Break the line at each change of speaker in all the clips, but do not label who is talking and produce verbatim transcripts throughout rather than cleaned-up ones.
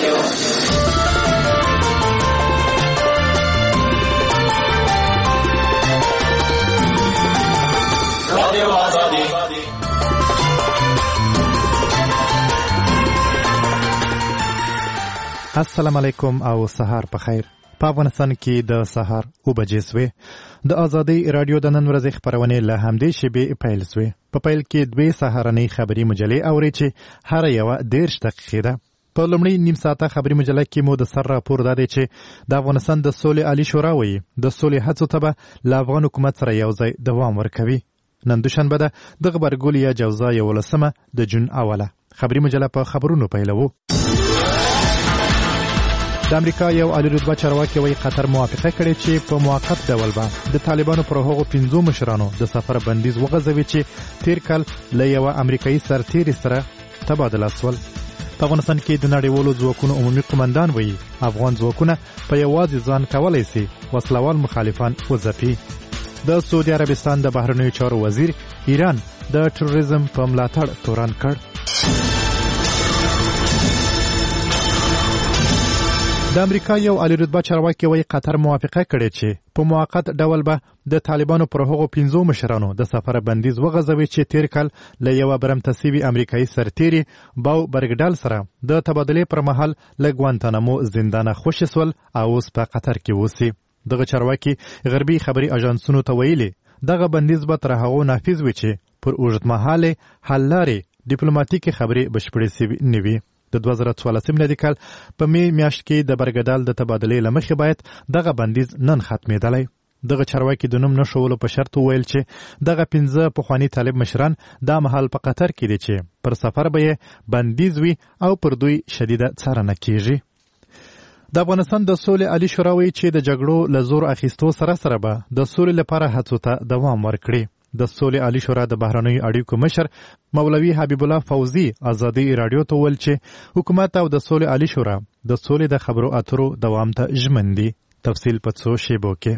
السلام علیکم او سهار په خیر. په افغانستان کې د سهار او بجې سوې د ازادي رادیو د نن ورځې خبرونه له همدې شیبې پیل سوې. په پیل کې دوه سهارنۍ خبري مجلې اوري چې هر یو ډېر دقیقه ده. په لومړی نیم ساعته خبري مجله کې مو د سر راپور دادی چې د افغانستان د سولې عالی شورا وایي د سولې هڅو ته به له افغان حکومت سره یو ځای دوام ورکوي. نن دوشنبه ده د غبرګول یا جوزا یولسمه د جون اوله. خبري مجله په خبرونو پیلوو. د امریکا یو عالی رتبه چارواکي وایي قطر موافقه کړې چې په موقت ډول به د طالبانو پر هغو پنځو مشرانو د سفر بندیز وغځوي چې تیر کال له یوه امریکایي سرتیري سره تبادله سول. په افغانستان کې د نړیوالو ځواکونو عمومي قمندان وایي افغان ځواکونه په یوازې ځان کولی سي وسلوال مخالفان وځپي. د سعودي عربستان د بهرنیو چارو وزیر ایران د تروریزم په ملاتړ تورن کړ. د امریکا یو عالی رتبه چارواکي وایي قطر موافقه کړې چې په موقت ډول به د طالبانو پر هغو پنځو مشرانو د سفر بندیز وغځوي چې تیر کال له یوه برمتسیوي امریکایي سرتیري باو برګډال سره د تبادلې پر مهال له ګوانتانامو زندانه خوشي سول او اوس په قطر کې اوسي. دغه چارواکي غربي خبري اژانسونو ته ویلي دغه بندیز به تر هغو نافذ وي چې پر اوږدمهالې حل لارې ډیپلوماټیکې خبرې بشپړې سوي نه وي. د دوه زره څوارلسم میلادي کال په می میاشت کې د برګډال د تبادلې له مخې باید دغه بندیز نن ختمېدلی. دغه چارواکي د نوم نښولو په شرط وویل چې دغه پنځه پخواني طالب مشران دا مهال په قطر کې دي چې پر سفر به یې بندیز وي او پر دوی شدیده څارنه کیږي. د افغانستان د سولې عالی شورا وایي چې د جګړو له زور اخیستو سره سره به د سولې لپاره هڅو ته دوام ورکړي. د سولې عالی شورا د بهرنیو اړیکو مشر مولوي حبیب الله فوزي ازادي رادیو ته ویل چې حکومت او د سولې عالی شورا د سولې د خبرو اترو دوام ته ژمن دي. تفصیل په څو شیبو کې.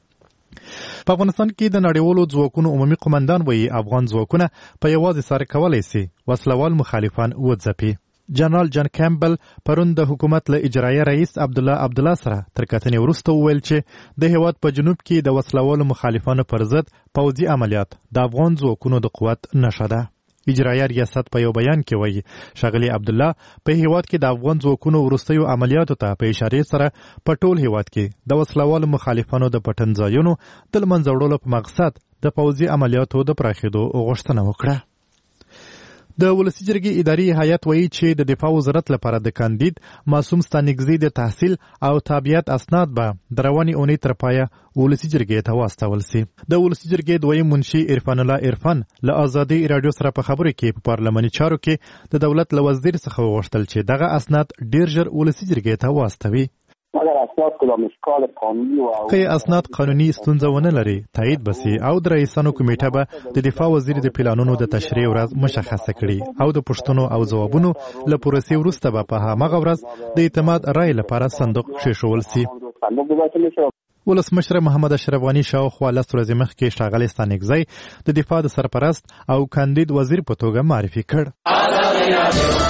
په افغانستان کې د نړیوالو ځواکونو عمومي قمندان وایي افغان ځواکونه په یوازې سر کولی سي وسلوال مخالفان وځپي. جنرال جان کیمبل پرون د حکومت له اجرایه رئیس عبدالله عبدالله سره تر کتنې وروسته وویل چې د هیواد په جنوب کې د وسلوالو مخالفانو پر ضد پوځي عملیات د افغان ځواکونو د قوت نښه ده. اجرایه ریاست په یو بیان کې وایي ښاغلي عبدالله په هیواد کې د افغان ځواکونو وروستیو عملیاتو ته په اشارې سره په ټول هیواد کې د وسلوالو مخالفانو د پټنځایونو د له منځه وړلو په مقصد د پوځي عملیاتو د پراخېدو غوښتنه وکړه. د ولسي جرګې اداري هیئت وایي چې د دفاع وزارت لپاره د کاندید معصوم ستانکزي د تحصیل او تابعیت اسناد به د روانې اونۍ تر پایه ولسي جرګې ته واستول سي. د ولسي جرګې دویم منشي عرفان الله عرفان له ازادي رادیو سره په خبرو کې په پارلماني چارو کې د دولت له وزیر څخه وغوښتل چې دغه اسناد ډیر ژر ولسي جرګې ته واستوي. که اسناد قانوني ستونزه ونه لري تایید بسي او د رئیسانو کمیټه به د دفاع وزیر د پلانونو د تشریح ورځ مشخصه کړي او د پوښتنو او ځوابونو له پروسې وروسته به په هماغه ورځ د اعتماد رای لپاره صندوق کېښول سي. ولسمشر محمد اشرف غني شاوخوا لس ورځې مخکې ښاغلی ستانکزی د دفاع د سرپرست او کاندید وزیر په توګه معرفي کړ.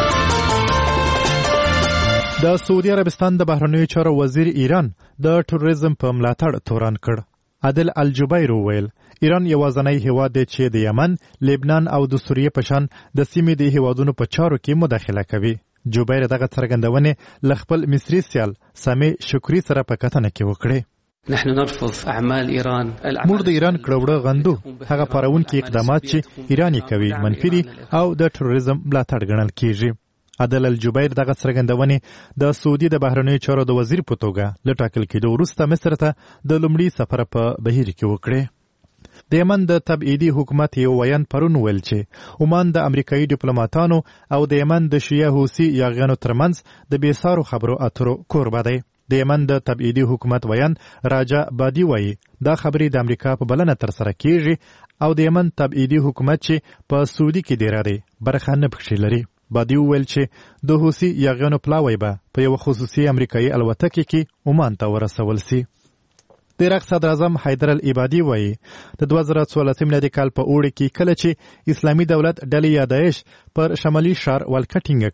د سعودي عربستان د بهرنیو چارو وزیر ایران د تروریزم په ملاتړ تورن کړ. عادل الجبیر وویل ایران یوازینی هیواد دی چې د یمن، لبنان او د سوریې په شان د سیمې د هیوادونو په چارو کې مداخله کوي. جوبیر دغه څرګندونې له خپل مصري سیال سامي شکري سره په کتنه کې وکړې.
نحن نرفض اعمال ایران.
موږ د ایران کړوړه غندو هغه پارونکي اقدامات چې ایران کوي منفي دي او د تروریزم ملاتړ ګڼل کیږي. عادل الجبیر دغه څرګندونې د سعودي د بهرنیو چارو د وزیر په توګه له ټاکل کېدو وروسته مصر ته د لومړي سفر په بهیر کې وکړې. د یمن د تبعیدي حکومت یو ویان پرون ویل چې عمان د امریکایي ډیپلوماټانو او د یمن د شیعه حوثي یاغیانو ترمنځ د بېسارو خبرو اترو کوربه دی. د یمن د تبعیدي حکومت ویان راجا بادي وایي دا خبرې د امریکا په بلنه ترسره کیږي او د یمن تبعیدي حکومت چې په سعودي کې ډیره دی برخه نه پکښې لري. بادي وویل چې د حوثي یاغیانو پلاوی به په یو خصوصي امریکایي الوتکې کې عمان ته ورسول سي. د عراق صدر اعظم حیدر العبادي وایي د دوه زره څوارلسم میلادي کال په اوړي کې کله چې اسلامي دولت ډلې یا داعش پر شمالي ښار ولکه ټینګه کړه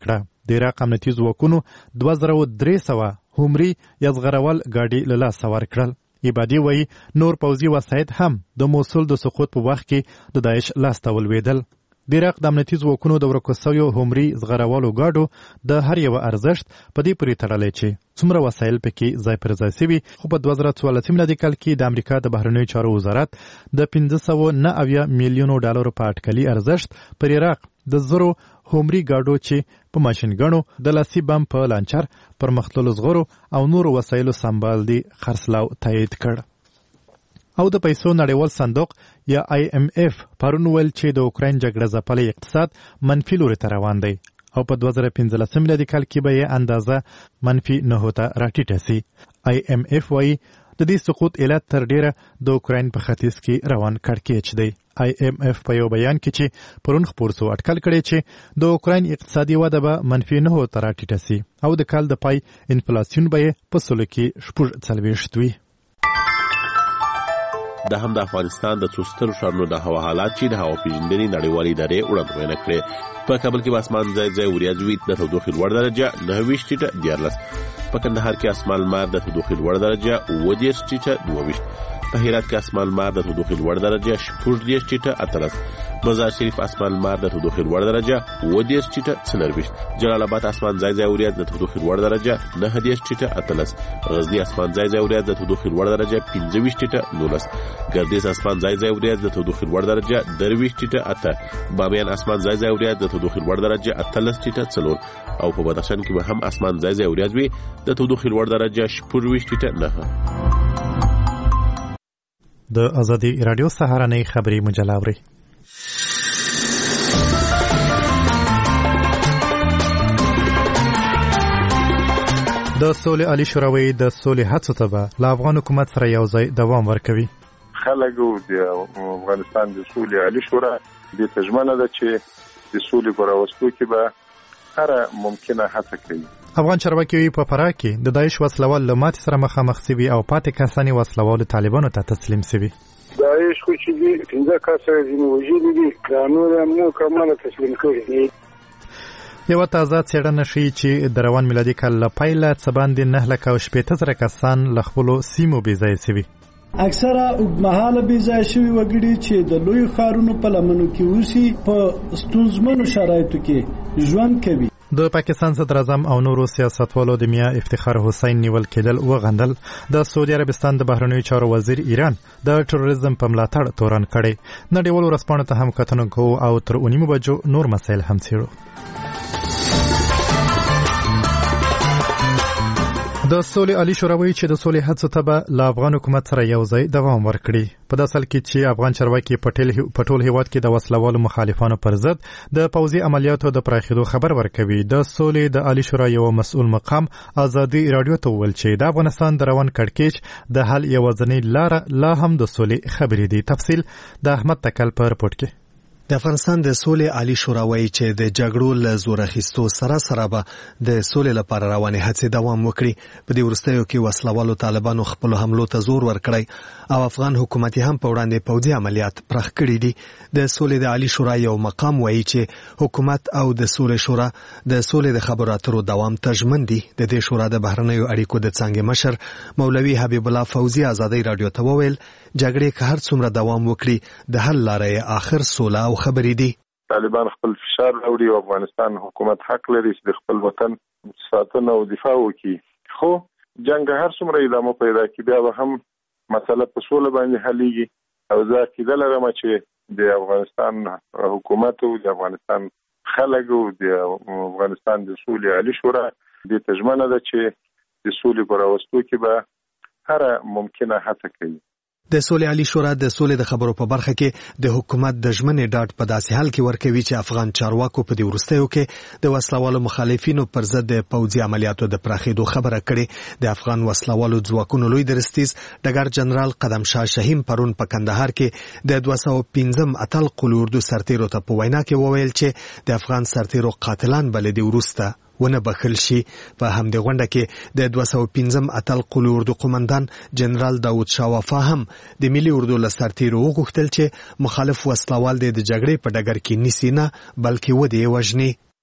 د عراق امنیتي ځواکونو دوه زره درې سوه هومري یا زغرول ګاډي له لاسه ورکړل. عبادي وایي نور پوځي وسایط هم د موصل د سقوط په وخت کې د داعش لاسته ولوېدل. د عراق د امنیتي ځواکونو د ورکو سویو هومري زغرولو ګاډو د هر یو ارزښت په دې پورې تړلی چې څومره وسایل پکې ځای پر ځای سوي. خو په دوه زره څوارلسم میلادي کال کې د امریکا د بهرنیو چارو وزارت د پنځه سوه نه اویا میلیونو ډالرو په اټکلي ارزښت پر عراق د زرو هومري ګاډو چې په ماشینګڼو د لاسي بم په لانچر پرمختللو زغرو او نورو وسایلو سمبال دي خرڅلاو تایید کړ. او د پیسو نړیوال صندوق یا آی ایم اف پرون ویل چې د اوکراین جګړه ځپلی اقتصاد منفي لوري ته روان دی او په دوه زره پنځلسم میلادي کال کې به یې اندازه منفي نهو ته راټیټه سي. آی ایم اف وایي د دې سقوط علت تر ډیره د اوکراین په ختیځ کې روان کړکېچ دی. آی ایم اف په یو بیان کې چې پرون خپور سو اټکل کړی چې د اوکراین اقتصادي وده به منفي نهو ته راټیټه سي او د کال د پای انفلاسیون به یې په سلو کې شپږ څلوېښت وي.
د هم د افغانستان د څو سترو ښارونو د هوا حالات چې د هوا پیژندنې نړیوالې ادارې وړاندوینه کړې. په کابل کې به اسمان ځای ځای وریځ وي، د تودوخې لوړ درجه نهه ویشت ټیټه دیارلس. په کندهار کې اسمان لمر، د تودوخې لوړ درجه اووه دېرش ټیټه دوه ویشت. په هرات کې اسمان لمر، د تودوخې لوړ درجه شپږ دېرش ټیټه اتلس. مزار شریف اسمان لمر، د تودوخې لوړ درجه اووه دېرش ټیټه څلرویشت. جلال آباد اسمان ځای ځای وریځ، د تودوخې لوړ درجه نهه دېرش ټیټه اتلس. غزني اسمان ځای ځای وریځ، د تودوخې لوړ درجه پنځه ویشت ټیټه نولس. ګردیز اسمان ځای ځای وریځ، د تودوخې لوړ درجه درویشت ټیټه اته. بامیان اسمان ځای ځای وریځ، د تودوخې لوړ درجه اتلس ټیټه څلور. او په بدخشان کې به هم اسمان ځای ځای وریځ وي، د تودوخې لوړ درجه شپږ ویشت ټیټه نهه.
د ازادي رادیو سهارنۍ خبري مجله اوري. د سولې عالی شورا د سولې هڅو ته به له افغان حکومت سره یو ځای دوام ورکوي.
خلک د افغانستان د سولې عالی شورا د تضمینه ده چې د سولې پر راوستو کې به هر ممکنه هڅه کوي.
افغان چارواکي په فراه کې د داعش وسلوال له ماتې سره مخامخ سوي او پاتې کسانې وسلوالو طالبانو ته تسلیم سوي.
داعش خو چې دي پنځه کسه ځینې وژلي دي، دا نور هم مکمله تسلیم کړي دي.
یوه تازه څېړنه ښیي چې د روان میلادي کال له پیله څه باندې نهه لکه او شپېته زره کسان له خپلو سیمو بېځایه سوي.
اکثره اوږدمهاله بېځایه شوي وګړي چې د لویو ښارونو په لمنو کې اوسي په ستونزمنو شرایطو کې ژوند کوي.
د پاکستان صدر اعظم او نورو سیاستوالو د میا افتخار حسین نیول کېدل وغندل. د سعودي عربستان د بهرنیو چارو وزیر ایران د ټروریزم په ملاتړ تورن کړی. نړیوالو ورځپاڼو ته هم کتنه کوو او تر اونۍ بجو نور مسایل هم څېړو. د سولې عالی شورا وایي چې د سولې هڅو ته به له افغان حکومت سره یو ځای دوام ورکړي. په داسې حال کې چې افغان چارواکي په ټول هیواد کې د وسلوالو مخالفانو پر ضد د پوځي عملیاتو د پراخېدو خبر ورکوي. د سولې د عالی شورا یو مسؤل مقام ازادي رادیو ته وویل چې د افغانستان د روان کړکېچ د حل یوازینۍ لاره لا هم د سولې خبرې دي. تفصیل د احمد تکل په رپورټ کې.
د افغانستان د سولې عالی شورا وایي چې د جګړو له زور اخیستو سره سره به د سولې لپاره روانې هڅې دوام وکړي. په دې وروستیو کې وسلوالو طالبانو خپلو حملو ته زور ورکړی او افغان حکومت هم په وړاندې پوځي عملیات پراخ کړي دي. د سولې د عالی شورا یو مقام وایي چې حکومت او د سولې شورا د سولې د خبرو اترو دوام ته ژمن دي. د دې شورا د بهرنیو اړیکو د څانګې مشر مولوي حبیب الله فوزي ازادي رادیو ته وویل جګړې که هر څومره دوام وکړي د حل لاره یې آخر سوله او خبرې دي.
طالبان خپل فشار راوړي او افغانستان حکومت حق لري چې د خپل وطن ساتنه او دفاع وکړي. خو جنگ هر څومره ادامه پیدا کړي بیا به هم مسله په سوله باندې حلېږي او زه عقیده لرم چې د افغانستان حکومت او د افغانستان خلک او د افغانستان د سولې عالی شورا د تضمینه ده چې د سولې په راوستو کې به هر ممکنه هڅه کوي.
د سولې عالی شورا د سولې د خبرو په برخه کې د حکومت د ژمنې ډاډ په داسې حال کې ورکوي چې افغان چارواکو په دې وروستیو کې د وسلوالو مخالفینو پر ضد د پوځي عملیاتو د پراخېدو خبره کړې. د افغان وسلوالو ځواکونو لوی درستیز ډګر جنرال قدم شاه شهیم پرون په کندهار کې د دوه سوه پنځم اتل قلي اردو سرتیرو ته په وینا کې وویل چې د افغان سرتیرو قاتلان بل دي وروسته ونه بخل شي. په همدې غونډه کې د دوه سوه پنځم اتل قلي اردو قومندان جنرال داود شاه وفا هم د ملي اردو له سرتیرو وغوښتل چې مخالف وسلوال د جګړې په ډګر کې نیسي نه بلکې ودې وژني.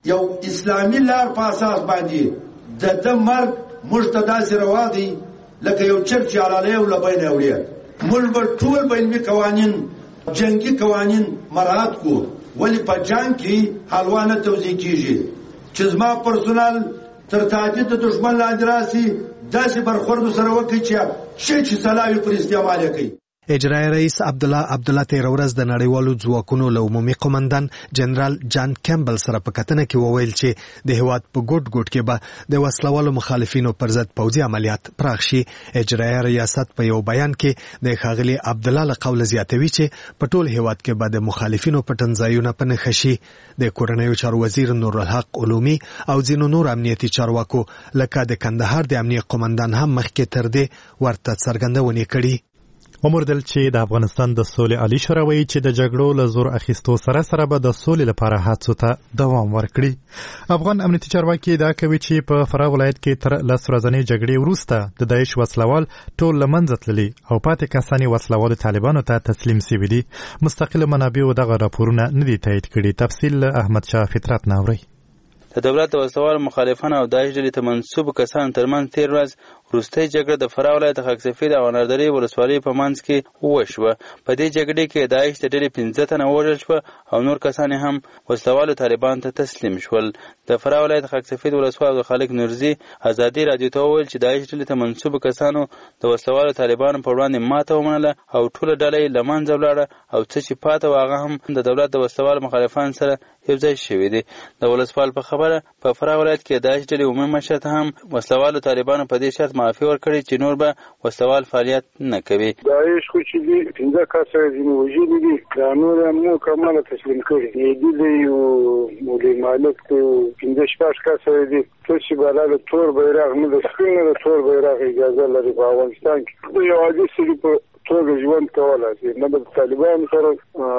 یو اسلامي لار په اساس باندې د د مرګ موږ ته داسې روا دی لکه یو چرګ چې علالی او لبین اوړي. موږ به ټول بیني قوانین جنگي قوانین مراعات کو، ولی په جنگ کې حلوا نه توزیع کیږي چې زما پرسونل تر تهدید د دشمن لاندې راسي داسې برخورد سره وکړي چې شي چې سلاوي پر استعمال کوي.
اجرایي رئیس عبدالله عبدالله تیر ورځ د نړیوالو ځواکونو له عمومي قومندان جنرال جان کیمبل سره په کتنه کې وویل چې د هیواد په ګوټ ګوټ کې به د وسلوالو مخالفینو پر ضد پوځي عملیات پراخ شي. اجرایي ریاست په یو بیان کې د ښاغلي عبدالله له قوله زیاتوي چې په ټول هیواد کې به د مخالفینو پټنځایونه په نښه شي. د کورنیو چارو وزیر نورالحق علومي او ځینو نور امنیتي چارواکو لکه د کندهار د امنیه قومندان هم مخکې تر دې ورته څرګندونې کړي.
ومردل چې د افغانستان د سولې عالی شورا وایي چې د جګړو له زور اخیستو سره سره به د سولې لپاره هڅو ته دوام ورکړي. افغان امنیتي چارواکي ادعا کوي چې په فراه ولایت کې تر لس ورځنۍ جګړې وروسته د داعش وسلوال ټول له منځه تللي او پاتې کسان یې وسلوالو طالبانو ته تسلیم سوي دي. مستقله منابعو دغه راپورونه نه دي تایید کړي. تفصیل له احمد شاه فطرت نه اورئ.
د دولت د وسلوالو مخالفانو او داعش ډلې ته منسوبو کسانو ترمنځ تېر ورځ وروستۍ جګړه د فراه ولایت خاک سفید او اناردرې ولسوالۍ په منځ کې وشوه. په دې جګړې کې داعش د ډلې پنځه تنه ووژل شوه او نور کسان هم وسلوالو طالبانو ته تسلیم شول. د فراه ولایت خاک سفید ولسوال عبدالخالق نورزي ازادي رادیو ته وویل چې داعش ډلې ته منسوبو کسانو د وسلوالو طالبانو په وړاندې ماته ومنله او ټوله ډله یې له منځه ولاړه او څه چې پاته و هغه هم د دولت د وسلوالو مخالفانو سره یو ځای شوي دي. د ولسوال په خبره په فراه ولایت کې داعش ډلې عمومي مشر ته هم وسلوالو طالبانو په دې شرط معافي ورکړې چې نور به وسلوال فعالیت نه کوي.
داعش خو چې دي پنځه کسه ځینې وژلي دي، دا نور یې هم مکمله تسلیم کړي دي. دی او مولوي مالک پنځه شپږ کسه دي. څه چې بالا د تور بیرغ نه د سپین نه د تور بیرغ اجازه لري په افغانستان کې یو عادي سړي په توګه ژوند کولی شي، نه د طالبانو سره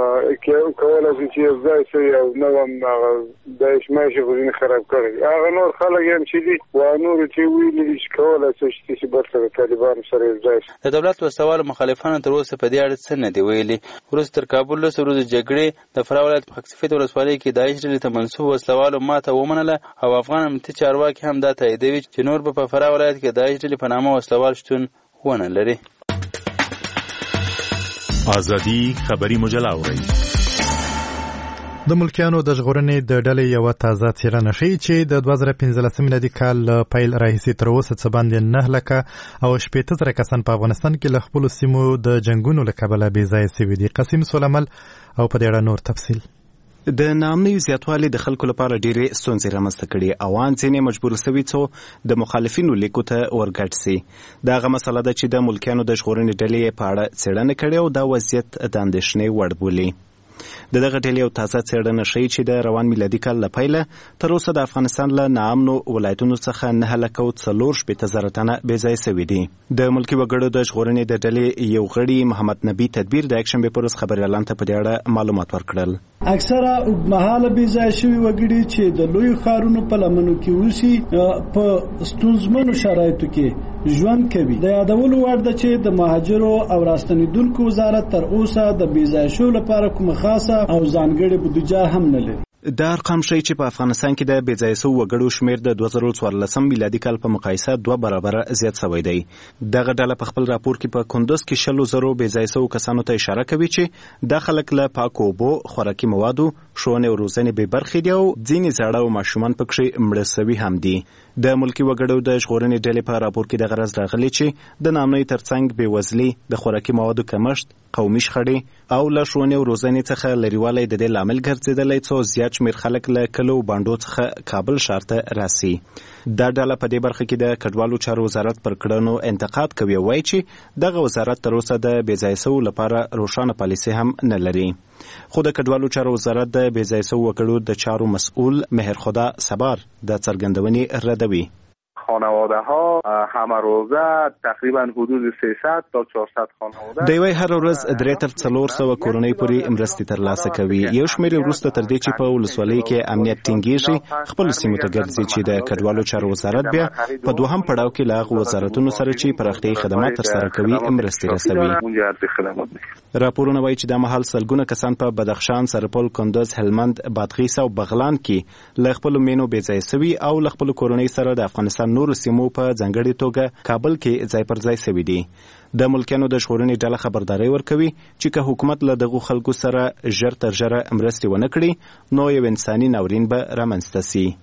کولی شي چې یو ځای شي او نه هم هغه داعش ماشي خو ځینې خراب کړی. هغه نور خلک هم چې دي وا نور چې ویلي دي چې کولی شي چې برسه د طالبانو سره یو ځای شي.
د دولت وسلوالو مخالفانو تر اوسه په دې اړه څه نه دي ویلي. وروسته تر کابل لس ورځې جګړې د فراه ولایت په خاک سفید ولسوالۍ کې داعش ډلې ته منسوب وسلوالو ماته ومنله او افغان امنیتي چارواکي هم دا تاییدوي چې نور به په فراه ولایت کې داعش ډلې په نامه وسلوال شتون ونه لري.
ازادي خبري مجله اورئ.
د ملکیانو د ژغورنې د ډلې یوه تازه څېړنه ښیي چې د دوه زره پنځلسم میلادي کال له پیل راهیسې تر اوسه څه باندې نه لکه او شپېته زره کسان په افغانستان کې له خپلو سیمو د جنګونو له کبله بې ځایه سوي دي. قسیم سولمل او په دې اړه نور تفصیل.
د ناامنیو زیاتوالی د خلکو لپاره ډېرې ستونزې رامنځته کړي او ان ځینې مجبور سوي څو د مخالفینو لیکو ته ورګډ سي. دا هغه مسله ده چې د ملکیانو د ژغورنې ډلې په اړه څېړنه کړې او دا وضعیت د اندېښنې وړ بولي. د دغه ډلې یو تازه څېړنه ښیي چې د روان میلادي کال له پیله تر اوسه د افغانستان له ناامنو ولایتونو څخه نهه لکه او څلور شپېته زره تنه بې ځایه سوي دي. د ملکي وګړو د ژغورنې د ډلې یو غړي محمد نبي تدبیر د یکشنبې په ورځ خبریالانو ته په دې اړه معلومات ورکړل.
اکثره اوږدمهاله بې ځایه شوي وګړي چې د لویو ښارونو په لمنو کې اوسي په ستونزمنو شرایطو کې ژوند کوي. د یادولو وړ ده چې د مهاجرو او راستنېدونکو وزارت تر اوسه د بې ځایه شوو لپاره کومه خاصه او ځانګړې بودیجه هم نه لري.
دا ارقام ښیي چې په افغانستان کې د بې ځایه سوو وګړو شمېر د دوه زره څوارلسم میلادي کال په مقایسه دوه برابره زیات شوی دی. دغه ډله په خپل راپور کې په کندوز کې شلو زرو بې ځایه سوو کسانو ته اشاره کوي چې دا خلک له پاکو اوبو، خوراکي موادو، ښوونې او روزنې بې برخې دي او ځینې زاړه او ماشومان پکښې مړه سوي هم دي. د ملکي وګړو د ژغورنې ډلې په راپور کې دغه راز راغلی چې د ناامنۍ ترڅنګ بېوزلي، د خوراکي موادو کمښت، قومي شخړې او له ښوونې او روزنې څخه لرېوالی د دې لامل ګرځېدلی څو زیات شمېر خلک له کلو او بانډو څخه کابل ښار ته راسي. دا ډله په دې برخه کې د کډوالو چارو وزارت پر کړنو انتقاد کوي او وایي چې دغه وزارت تر اوسه د بې ځایه سوو لپاره روښانه پالیسي هم نه لري. خو د کډوالو چارو وزارت د بې ځایه سوو وګړو د چارو مسؤل مهر خدا سبار د څرګندونې ردوي.
خانواده ها همه روزه تقریبا حدود سیصد تا چهارصد خانواده
دوی هر ورځ درې تر څلور سوه کورنۍ پورې مرستې ترلاسه کوي. یو شمېر وروسته تر دې چې په ولسوالۍ کې امنیت ټینګېږي خپلو سیمو ته ګرځي چې د کډوالو چارو وزارت بیا په دوهم پړاو کې له هغو وزارتونو سره چې پراختیایي خدمات ترسره کوي مرستې رسوي. راپورونه وایي چې دا مهال سلګونه کسان په بدخشان، سرپل، کندز، هلمند، بادغیس او بغلان کې له خپلو مینو بې ځای سوي او له خپلو کورنۍ سره د افغانستان نورو سیمو په ځانګړې توګه کابل کې ځای پر ځای سوي دي. د ملکیانو د ژغورنې ډله خبرداری ورکوي چې که حکومت له دغو خلکو سره ژر تر ژره مرستې ونه کړي نو یو انساني ناورین به رامنځته سي.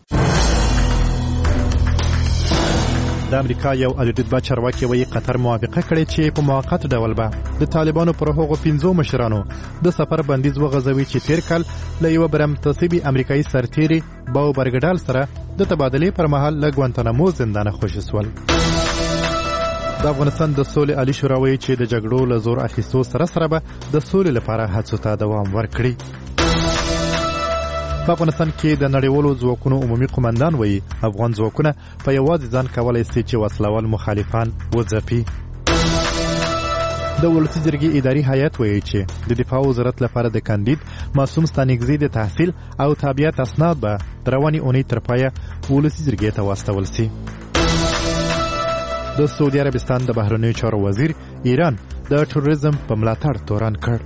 د امریکا یو الرتبه چارواکي وایي قطر موافقه کړې چې په موقت ډول به د طالبانو پر هغو پنځو مشرانو د سفر بندیز وغځوي چې تیر کال له یوه برمتصیبي امریکایي سرتیري باو برګډال سره د تبادلې پر مهال له ګوانتانامو زندانه خوشي سول. د افغانستان د سولې عالی شورا وایي چې د جګړو له زور اخیستو سره سره به د سولې لپاره هڅو ته دوام ورکړي. په افغانستان کې د نړیوالو ځواکونو عمومي قومندان وایي افغان ځواکونه په یوازې ځان کولی سي چې وسلوال مخالفان وځپي. د ولسي جرګې اداري هیئت وایي چې د دفاع وزارت لپاره د کاندید معصوم ستانکزي د تحصیل او تابعیت اسناد به د روانې اونۍ تر پایه ولسي جرګې ته واستول سي. د سعودي عربستان د بهرنیو چارو وزیر ایران د تروریزم په ملاتړ تورن کړ.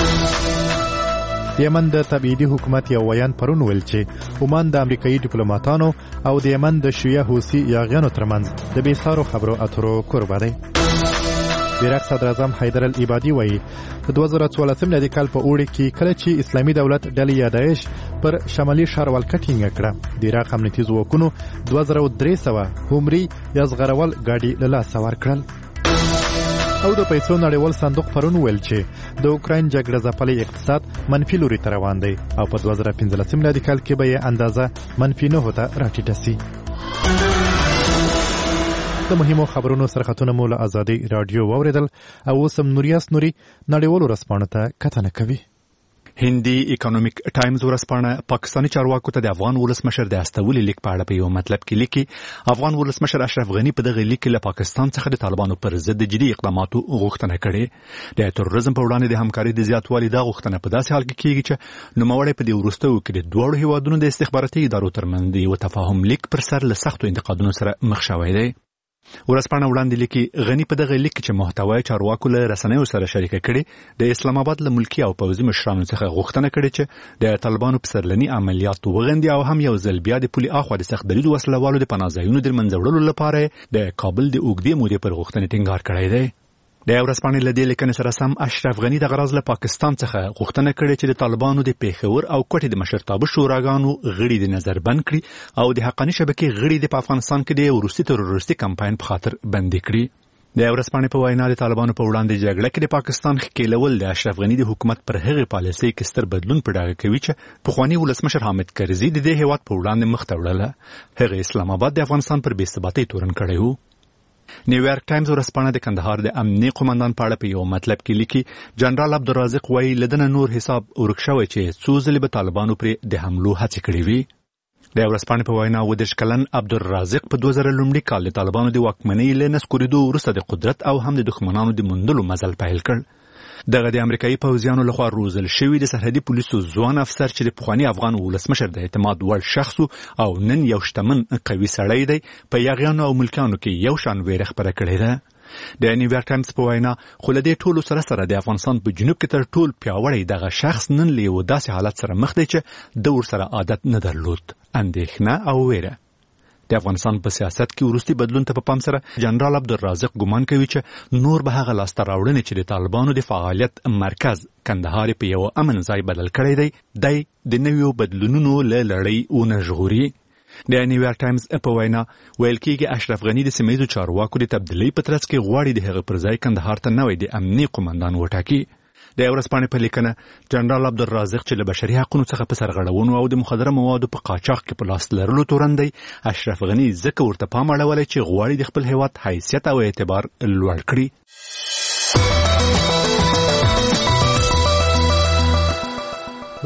د یمن د تبعیدي حکومت یو ویان پرون ویل چې عمان د امریکایي ډیپلوماتانو او د یمن د شیعه حوثي یاغیانو ترمنځ د بېسارو خبرو اترو کوربه دی. د عراق صدراعظم حیدر العبادي وایي د دوه زره څوارلسم میلادي کال په اوړي کې کله چې اسلامي دولت ډلې یا داعش پر شمالي ښار ولکه ټینګه کړه د عراق امنیتي ځواکونو دوه زره درې سوه هومري یا زغرول ګاډي له لاسه ورکړل. او د پیسو نړیوال صندوق پرون ویل چې د اوکراین جګړه ځپلی اقتصاد منفي لوري ته روان دی او په دوه زره پنځلسم میلادي کال کې به یې اندازه منفي نهو ته راټیټه سي. د مهمو خبرونو سرخطونه مو له ازادي رادیو واوریدل او اوس هم نوریاس نوري نړیوالو رسپانو ته کتنه کوي.
هندي اکونومیک ټایمز ورسپانه پاکستاني چارواکو ته د افغان ولسمشر د استولي لیک په اړه په یو مطلب کې لیکي افغان ولسمشر اشرف غنی په دغه لیک کې له پاکستان څخه د طالبانو پر ضد جدي اقداماتو غوښتنه کړې. د تروریزم په وړاندې د همکارۍ د زیاتوالي دا غوښتنه په داسې حال کې کیږي چې نوموړی په دې وروستیو کې د دواړو هیوادونو د استخباراتي ادارو ترمنځ د یو تفاهم لیک پر سر له سختو انتقادونو سره مخ شوی دی. ورسپانه وړاندې لیکي غنی په دغه لیک چې محتوای چارواکو له رسنیو سره شریکه کړي د اسلام آباد له ملکی او پوځي مشرانو څخه غوښتنه کړې چې د طالبانو په سرلني عملیاتو وغندي او هم یو ځل بیا د پولي اخوا د سخت دریدو وسلوالو د پناه ځایونو د منځوړلو لپاره د کابل د اوږدې مودې پر غوښتنې ټینګار کړی دی. د ورسپانې له دې لیکنې سره سم اشرف غنی د غرض له پاکستان څخه غوښتنه کړې چې د طالبانو د پیښور او کوټې د مشرتابه شوراګانو غړي د نظر بند کړي او د حقاني شبکې غړي د افغانستان کې د روسي تروریستي کمپاین په خاطر بندي کړي. د ورسپانې په وینا د طالبانو په وړاندې جګړه کې د پاکستان ښکېلول د اشرف غنی د حکومت پر هغې پالیسۍ کې ستر بدلون په ډاګه کوي چې پخواني ولسمشر حامد کرزي د دې هیواد په وړاندې مخ ته وړله. هغه اسلام آباد د افغانستان پر بې ثباتۍ تورن کړی و. نیویارک ټایمز ورسپانه د کندهار د امنیتي قومندان په اړه په یو مطلب کې لیکي جنرال عبدالرازق وایي لدنه نور حساب ورک شوی چې څو ځلې به طالبانو پرې د حملو هڅې کړې وي. د ورسپانې په وینا اووه دېرش کلن عبدالرازق په دوه زره لومړي کال د طالبانو د واکمنۍ له نسکورېدو وروسته د قدرت او هم د دښمنانو د موندلو مزل پیل کړ. دغه د امریکایي پوځیانو لخوا روزل شوی د سرحدي پولیسو ځوان افسر چې د پخواني افغان ولسمشر د اعتماد وړ شخص او نن یو شتمن قوي سړی دی په یاغیانو او ملکیانو کې یو شان ویره خپره کړې ده. د نیویارک ټایمز په وینا خو له دې ټولو سره سره د افغانستان په جنوب کې تر ټول پیاوړی دغه شخص نن له یو داسې حالت سره مخ دی چې د ورسره عادت نه درلود، اندېښنه او ویره. د افغانستان په سیاست کې وروستي بدلون ته په پام سره جنرال عبدالرازق ګمان کوي چې نور به هغه لاسته راوړنې چې د طالبانو د فعالیت مرکز کندهار په یو امن ځای بدل کړی دی دی د نویو بدلونونو له لړۍ ونه ژغوري. د نیویارک ټایمز په وینا ویل کېږي اشرف غنی د سیمه ییزو چارواکو د تبدیلۍ په ترڅ کې غواړي د هغه پر ځای کندهار ته نوی د امني قومندان وټاکي. د ورسپانې په لیکنه جنرال عبدالرازق چې له بشري حقونو څخه په سرغړونو او د مخدره موادو په قاچاق کې په لاس لرلو تورن دی اشرف غنی ځکه ورته پام اړولی چې غواړي د خپل هیواد حیثیت او اعتبار لوړ کړي.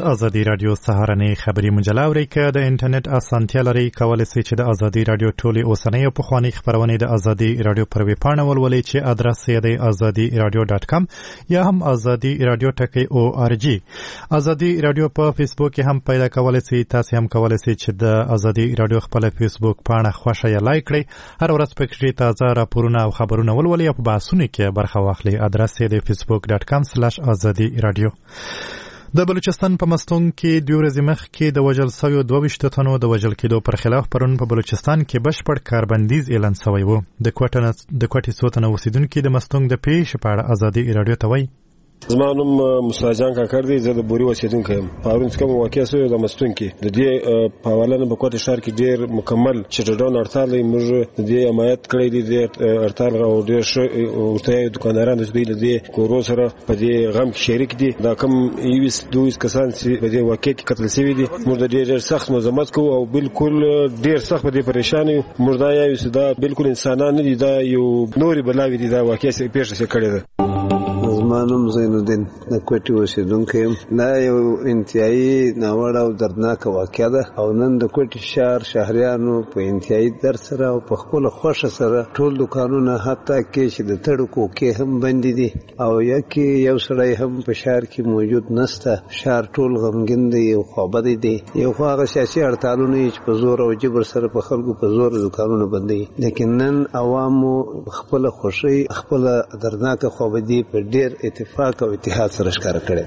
ازادي رادیو سهارنۍ خبری مجله اورئ که د انټرنیټ اسانتیا لري کولای شئ چې د ازادي رادیو ټولې اوسنۍ او پخوانۍ خبرونه د ازادي رادیو پر ویب پاڼه ولولئ چې ادرس یې دی ازادي رادیو ډاټ کام یا هم ازادي رادیو ټکی او ار جی. ازادي رادیو په فیسبوک کې هم پیدا کولای شئ. تاسو هم کولای شئ چې د ازادي رادیو خپل فیسبوک پاڼه خوښه یا لایک کړئ. هر ورځ پکې تازه راپورونه او خبرونه ولولئ او په بحثونو کې برخه واخلئ. ادرس یې دی فیسبوک ډاټ کام سلاش ازادي رادیو. د بلوچستان په مستونګ کې دوه ورځې مخکې د وژل شویو دوه ویشت تنو د وژل کېدو پر خلاف پرون په بلوچستان کې بشپړ کاربندیز اعلان شوی و. د کوټه د کوټې څو تنه اوسیدونکي د مستونګ د پیښې په اړه ازادي رادیو ته وایي.
زما نوم مصطفی جان کاکړ دی. زه د بوري اوسیدونکی یم. پرون څه کوم واقع شوی د مستونګ کې د دې په حواله نه په کوټه شهر کې ډېر مکمل شټډاون هړتال دی. موږ د دې حمایت کړی دی. د هړتال او ډېر ورته دکانداران د دې کورو سره په دې غم کې شریک دي. دا کوم یوس دوه کسان چې په دې واقع کې قتل شوی دي موږ د ډېر سخت مزاحمت کوو او بالکل ډېر سخت په دې پریشان یو. موږ دا یو چې دا بالکل انسانان نه دي. دا یو نوري بلاوي دي. دا واقع پیښه کړې ده.
زمانم زین الدین د کوټې اوسیدونکی یم. دا یو انتهایی ناوړه او دردناکه واقعه ده او نن د کوټې شهر شهریانو په انتهایی درد سره او په خپله خوښه سره ټول دوکانونه حتی کې چې د تړو کوکې هم بندې دي او یکې یو سړی هم په شهر کې موجود نسته. شهر ټول غمګین دی او خوابدی دی. یو خو هغه سیاسي هړتالونه چې په زور او جبر سره په خلکو په زور دوکانونه بندوي. لیکن نن عوامو خپله خوښۍ خپله دردناکه خوابدي په ډېر اتفاق او اتحاد سره ښکاره کړي.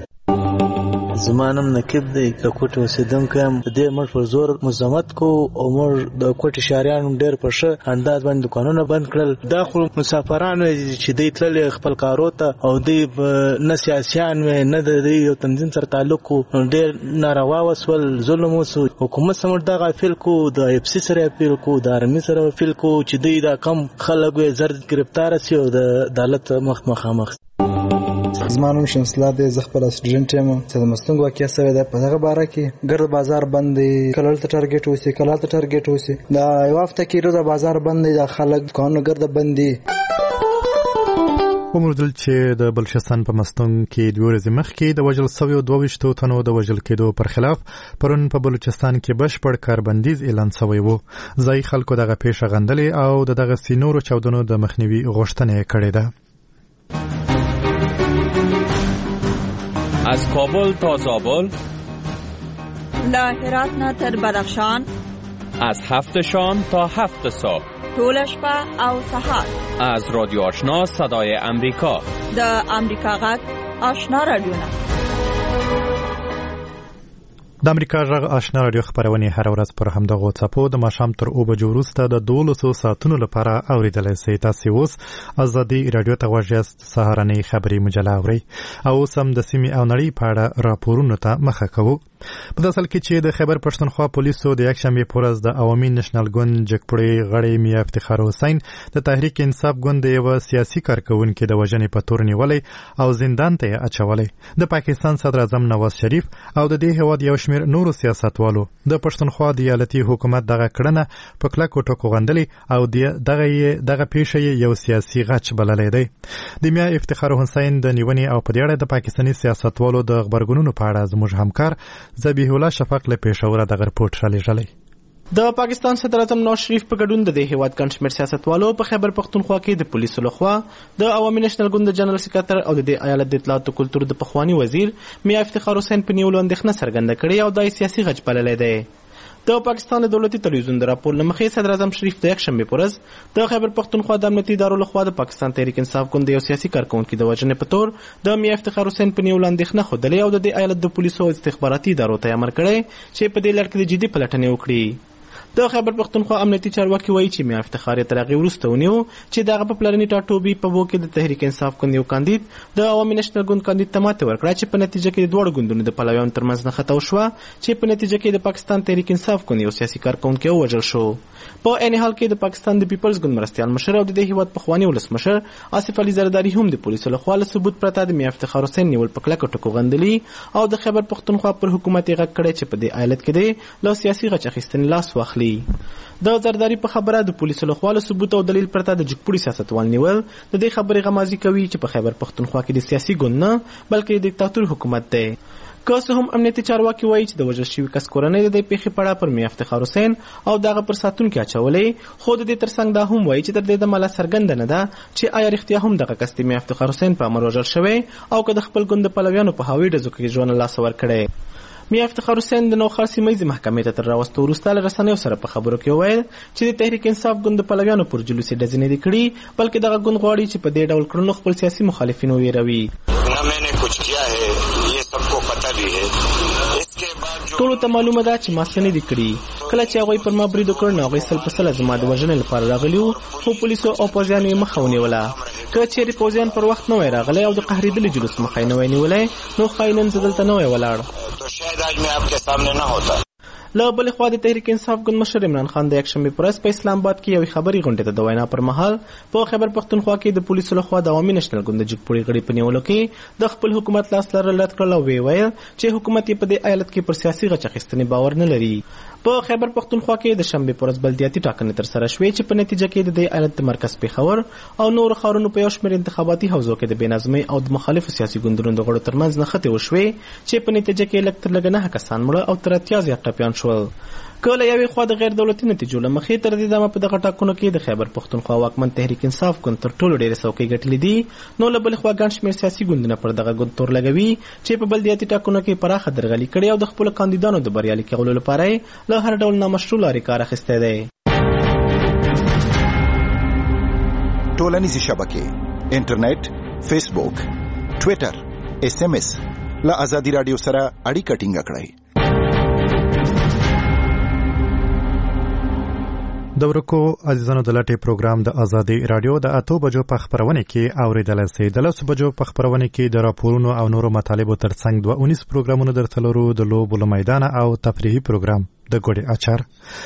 زمانم نقیب دی د کوټې اوسیدونکی یم. د دې موږ پر زور مزاحمت کوو او موږ د کوټې شهریانو ډېر په ښه انداز باندې دوکانونه بند کړل. دا خو مسافران چې دوی تللي خپل کارو ته او دوی نه سیاسیان وي نه د دوی یو تنظیم سره تعلق و. ډېر ناروا وسول، ظلم وسو. حکومت سره دا غافل کو، د اف سی سره اپیل کو، د ارمي سره اپیل کو چې دوی دا کم خلک زر گرفتار شي او د عدالت مخ مخامخ.
زما نوم شمس الله دی. زه خپل سټوډنټ یم. چې د مستونګ واقعه شوې ده په دغه باره کې ګرد بازار بند دی. کله ته ټارګټ وسی کله ته ټارګټ وسی. دا یو هفته کې روزه بازار بند دی. دا خلک قانون ګرد بند دي.
وموندل چې د بلوچستان په مستونګ کې دوه ورځې مخکې د وژل شویو دوه ویشت تنو د وژل کېدو پر خلاف پرون په بلوچستان کې بشپړ کاربندیز اعلان شوی و. ځای خلکو دغه پیښه غندلې او د دغه سینورو چاودنو د مخنیوي غوښتنه کړې ده.
از کابل تا زابل،
له هرات نه تر بدخشان،
از هفت شام تا هفت صبح،
ټول شپه او سهار،
از رادیو آشنا صدای امریکا،
د امریکا غږ آشنا رادیوونه.
د امریکا غږ آشنا رادیو خبرونه هر ورځ پر همدغه څپو د ماښام تر اوه بجو وروسته د دولسو ساعتونو لپاره اوریدلای شئ. تاسو اوس ازادي رادیو ته غوږیاست. سهارنۍ خبری مجله اورئ او سم د سیمې او نړۍ په اړه راپورونو ته مخه کوو. په داسل کې چې د خیبر پښتونخوا پولیسو د یکشنبه په ورځ د عوامي نېشنل ګوند جګپړې غړی میا افتخار حسین د تحریک انصاف ګوند یو سیاسي کارکونکو د وژنې په تور نیولې او زندان ته اچولې. د پاکستان صدر اعظم نواز شریف او د دې هواد یو شمېر نورو سیاستوالو د پښتونخوا د ایالتي حکومت دغه کړنه په کلکو ټکو غندلې او دغه دغه پیښه یو سیاسي غچ بللې دی. د میا افتخار حسین د نیونې او په دې اړه د پاکستاني سیاستوالو د خبرګونونو په اړه زموږ همکار ذبیح الله شفق له پېښوره د رپورټ را لېږلی.
د پاکستان صدر اعظم نواز شریف په ګډون د دې هیواد ګڼ شمېر سیاستوالو په خیبر پښتونخوا کې د پولیسو لخوا د عوامي نېشنل ګوند د جنرال سکرټر او د دې ایالت د اطلاعات او کلتور د پخوانی وزیر میا افتخار حسین په نیولو اندېښنه څرګنده کړې او دا سیاسي غچ بللی دی. د پاکستان د دولتي تلویزیون د راپور له مخې صدر اعظم شریف د یکشنبه په ورځ د خیبر پښتونخوا د امنیتي ادارو لخوا د پاکستان تحریک انصاف ګوند یو سیاسي کارکونکي د وژنې په تور د میا افتخار حسین په نیولو اندېښنه ښودلې او د دې ایالت د پولیسو او استخباراتي ادارو ته امر کړی چې په دې لړ کې د جدي پلټنې وکړي. د خیبر پښتونخوا امنیتي چارواکي وایي چې میا افتخار تر هغې وروسته ونیو چې دغه په پلرني ټاټوبي په بو کې د تحریک انصاف ګوند یو کاندید د عوامي نېشنل ګوند کاندید ته ماتې ورکړه چې په نتیجه کې د دواړو ګوندونو د پلویانو ترمنځ نښته وشوه چې په نتیجه کې د پاکستان تحریک انصاف ګوند یو سیاسي کارکونکی ووژل شو. په عین حال کې د پاکستان د پیپلز ګوند مرستیال مشر او د دې هیواد پخوانی ولسمشر آصف علي زرداري هم د پولیسو لخوا له ثبوت پرته د میا افتخار حسین نیول په کلکو ټکو غندلي او د خیبر پښتونخوا پر حکومت یې غږ کړی چې په دې ایالت کې دی له سیاسي غچ اخیستنې لاس واخلي. د زرداري په خبره د پولیسو لخوا له ثبوت او دلیل پرته د جګپوړي سیاستوال نیول د دې خبرې غمازي کوي چې په خیبر پښتونخوا کې د سیاسي ګوند نه بلکې د دیکتاتور حکومت دی. که څه هم امنیتي چارواکي وایي چې د وژل شوي کس کورنۍ د دې پیښې په اړه پر میا افتخار حسین او دغه پر ساتونکي اچولې، خو د دې ترڅنګ دا هم وایي چې تر دې دمه لا څرګنده نه ده چې آیا رښتیا هم دغه کس د میا افتخار حسین په امر وژل شوی او که د خپل ګوند پلویانو په هوایي ډزو کې ژوند له لاسه ورکړی. میا افتخار حسین د نوخار سیمه محکمې ته تر راوستو وروسته له رسنیو سره په خبرو کې وویل چې د تحریک انصاف ګوند پلویانو پر جلوسي ډزې نه دي کړي، بلکې دغه ګوند غواړي چې په دې ډول کړنو خپل سیاسي مخالفین وویروي. ټولو ته معلومه ده چې ما څه نه دي کړي. کله چې هغوی پر ما برید وکړ نو هغوی سل په سله زما د وژنې لپاره راغلي وو، خو پولیسو او پوځیانو یې مخه ونیوله. که چیرې پوځیان پر وخت نه وای راغلی او د قهرېدلي جلوس مخه یې نه وای نیولی نو ښایي نن زه دلته نه وای ولاړ. له بلې خوا د تحریک انصاف ګوند مشر عمران خان د یکشنبې په ورځ په اسلام آباد کې یوې خبري غونډې ته د وینا پر مهال په خیبر پښتونخوا کې د پولیسو لخوا د عوامي نېشنل ګوند د جګپوړي غړي په نیولو کې د خپل حکومت لاس لرل رد کړل او ویې ویل چې حکومت یې په دې ایالت کې پر سیاسي غچ اخیستنې باور نه لري. په خیبر پښتونخوا کې د شنبې په ورځ بلدیاتي ټاکنې ترسره شوې چې په نتیجه کې د دې ایالت د مرکز پېښور او نورو ښارونو په یو شمېر انتخاباتي حوزو کې د بېنظمۍ او د مخالفو سیاسي ګوندونو د غړو ترمنځ نښتې وشوې چې په نتیجه کې لږ تر لږه نهه کسان مړه او تر اتیا زیات ټپیان شول. که له یوې خوا د غیر دولتي نتیجو له مخې تر دې دمه په دغه ټاکنو کې د خیبر پښتونخوا واکمن تحریک انصاف ګوند تر ټولو ډېرې څوکۍ ګټلې دي، نو له بلې خوا ګڼ شمېر سیاسي ګوندونه پر دغه ګوند تور لګوي چې په بلدیاتي ټاکنو کې پراخه درغلي کړې او د خپلو کاندیدانو د بریالي کولو لپاره یې له هر ډول نامشروع لارې کار اخیستی دی.
ټولنیزې شبکې، انټرنیټ، فیسبوک، ټویټر، اس ام اس له ازادي راډیو سره اړیکه ټینګه کړئ.
د ورکو عزیزانو د لټې پروګرام د ازادي رادیو د اتو بجو په خبرونه کې اوریدل شي. د لسو بجو په خبرونه کې د راپورونو او نورو مطالبو ترڅنګ دوه اونیس پروګرامونو درته لرو، د لوبو له میدان او تفریحي پروګرام د ګوډې اچار.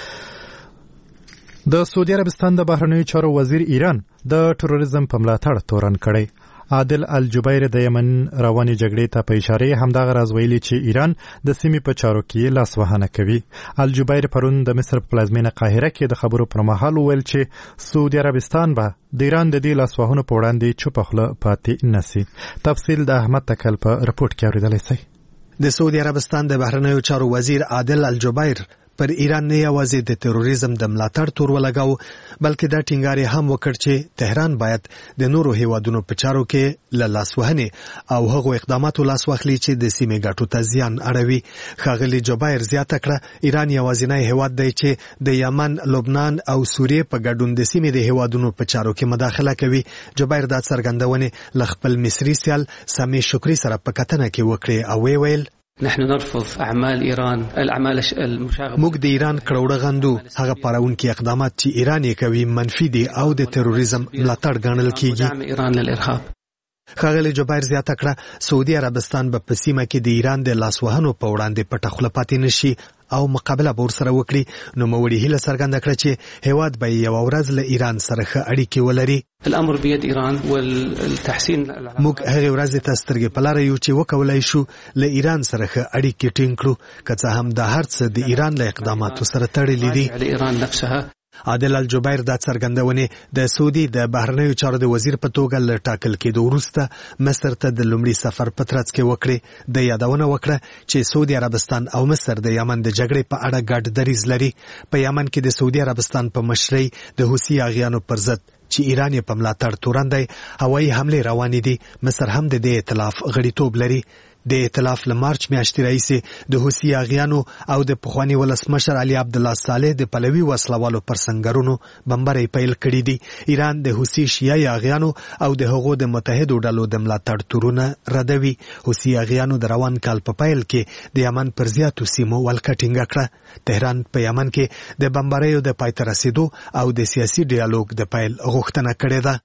د سعودي عربستان د بهرنیو چارو وزیر ایران د تروریزم په ملاتړ تورن کړی. عادل الجبیر د یمن رواني جګړې ته په اشاره همدغه راز ویلي چې ایران د سیمې په چارو کې لاس وهنه کوي. الجبیر پرون د مصر په پلازمینه قاهره کې د خبرو پر مهال ویل چې سعودي عربستان به د ایران د دې لاس وهنو په وړاندې چوپه خوله پاتې نشي. تفصیل د احمد تکل په رپورټ کې اوریدلی شئ.
د سعودي عربستان د بهرنیو چارو وزیر عادل الجبیر پر ایران نه یوازې د تروریزم د ملاتړ تور ولګاو، بلکې دا ټینګار یې هم وکړ چې تهران باید د نورو هیوادونو په چارو کې له لاسوهنې او هغو اقداماتو لاس واخلي چې د سیمې ګټو ته زیان اړوي. ښاغلي جبیر زیاته کړه ایران یوازینی هیواد دی چې د یمن، لبنان او سوریې په ګډون د سیمې د هیوادونو په چارو کې مداخله کوي. جبیر دا څرګندونې له خپل مصري سیال سامي شکري سره په کتنه کې وکړې او ویې ویل
نحن نرفض اعمال ایران الاعمال المشاغبه.
موږ د ایران کړوړه غندو هغه پاروونکي اقدامات چې ایران یې کوي منفي دي او د تروریزم ملاتړ ګڼل کیږي.
ایران للارهاب.
ښاغلي جبیر زیاته کړه سعودي عربستان به په سیمه کې د ایران د لاسوهنو په وړاندې پټه خوله پاتې نشي او مقابله به ورسره وکړي. نو موړي هیله څرګنده کړه چې هیواد به یوه ورځ له ایران سره ښه اړیکې ولري.
الامر بيد ایران والتحسين.
موږ هغې ورځې ته سترګې په لاره یو چې وکولای شو له ایران سره ښه اړیکې ټینګ کړو، که څه هم دا هر څه د ایران له اقداماتو سره تړلي دي.
ایران نفسها.
عادل الجبیر دا څرګندونې د سعودي د بهرنیو چارو د وزیر په توګه له ټاکل کېدو وروسته مصر ته د لومړي سفر په ترڅ کې وکړې. د یادونه وکړه چې سعودي عربستان او مصر د یمن د جګړې په اړه ګډ دریځ لري. په یمن کې د سعودي عربستان په مشرۍ د حوثي اغیانو پر ضد چې ایران یې په ملاتړ تورن دی هوایي حملې روانې دي. مصر هم د دې ائتلاف غړیتوب لري. د ائتلاف له مارچ میاشتې راهیسې د حوثي اغیانو او د پخواني ولسمشر علي عبدالله صالح د پلوي وسلوالو پر سنګرونو بمبرۍ پیل کړي دي. ایران د حوثي شیعي اغیانو او د هغو د متحدو ډلو د ملاتړ تورونه ردوي. حوثي اغیانو د روان کال په پیل کې د یمن پر زیاتو سیمو ولکه ټینګه کړه. تهران په یمن کې د بمبریو د پای ته رسیدو او د سیاسي ډیالوګ د پیل غوښتنه کړې ده.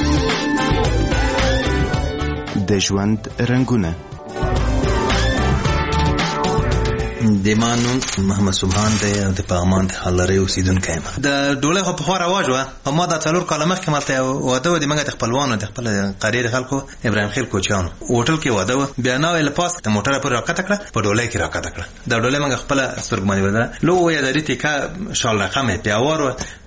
د ژوند رنګونه.
د مانو محمد سبحان دی او د پامان د حلري اوسیدونکی یم. د ډولۍ خو پخوا رواج وه او ما دا څلور کاله مخکې مالته واده و د موږ د خپلوانو د خپل قریې د خلکو ابراهیم خیل کوچیانو هوټل کې واده و. بیا ناوې له پاس د موټره پورې راکښته کړه په ډولۍ کې راکښته کړه. دا ډولۍ موږ خپله سترګو باندې ولیدله. لویه درې تیکه شال رقم پیاوار و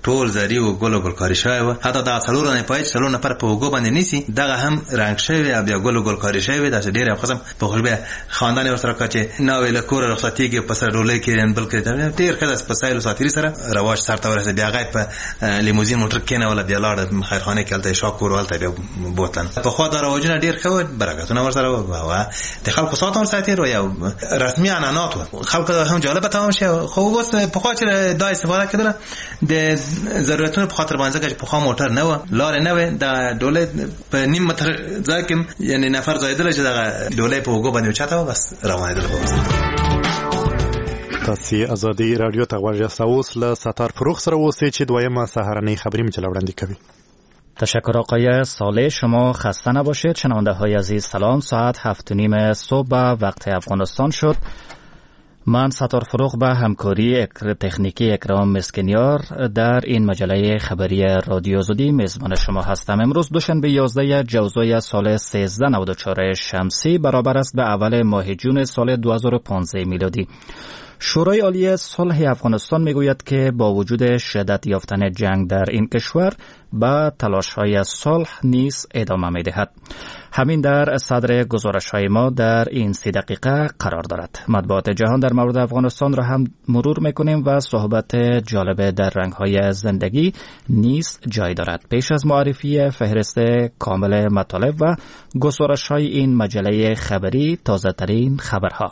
ټول زری او ګل ګل کاری شوی و حتی دا څلور نه پای څلور نفر په وګو باندې نیسی دغه هم رنگ شوی او بیا ګل ګل کاری شوی دا ډیر قسم په خپل خاندان ورسره کچې نو ویل کور رخصتي کې په سر ډولې کې بل کې ډیر کله په سایل ساتری سره رواج سره ورسې بیا غایت په لیموزین موټر کې نه ولا بیا لاړ خیرخانه کې الته شاکور ولته بیا بوتلن په خو دا رواجونه ډیر خو برکتونه ورسره و د خلکو ساتون ساتي رو یو رسمي عنعنات خلکو هم جالب تمام شه خو اوس په خو چې دا استفاده کړه د ضرورتونو په خاطر باندې چې په خو موټر نه و لار نه و د دولت په نیم متر ځکه یعنی نفر زایدل چې دا دولت په وګو باندې چاته بس روانه ده.
تاسو ازادي رادیو ته غواړئ تاسو له ستار فروخ سره اوسئ چې دویمه سهارنۍ خبری مجله وړاندې کوي.
تشکر آقای صالح. شما خسته نباشید. شنونده های عزیز سلام. ساعت هفت و نیم صبح وقت افغانستان شد. من ستار فروخ به همکاری اکر تکنیکی اکرام مسکنیار در این مجله خبری رادیو آزادی میزبان شما هستم. امروز دوشنبه یازده جوزای سال سیزده نود و چهار شمسی برابر است به اول ماه جون سال دو هزار و پانزده میلادی. شورای عالی صلح افغانستان میگوید که با وجود شدت یافتن جنگ در این کشور با تلاش‌های صلح نیز ادامه می‌دهد. همین در صدر گزارش‌های ما در این سی دقیقه قرار دارد. مطبوعات جهان در مورد افغانستان را هم مرور می‌کنیم و صحبت جالب در رنگ‌های زندگی نیز جای دارد. پیش از معرفی فهرست کامل مطالب و گزارش‌های این مجله خبری تازه‌ترین خبرها.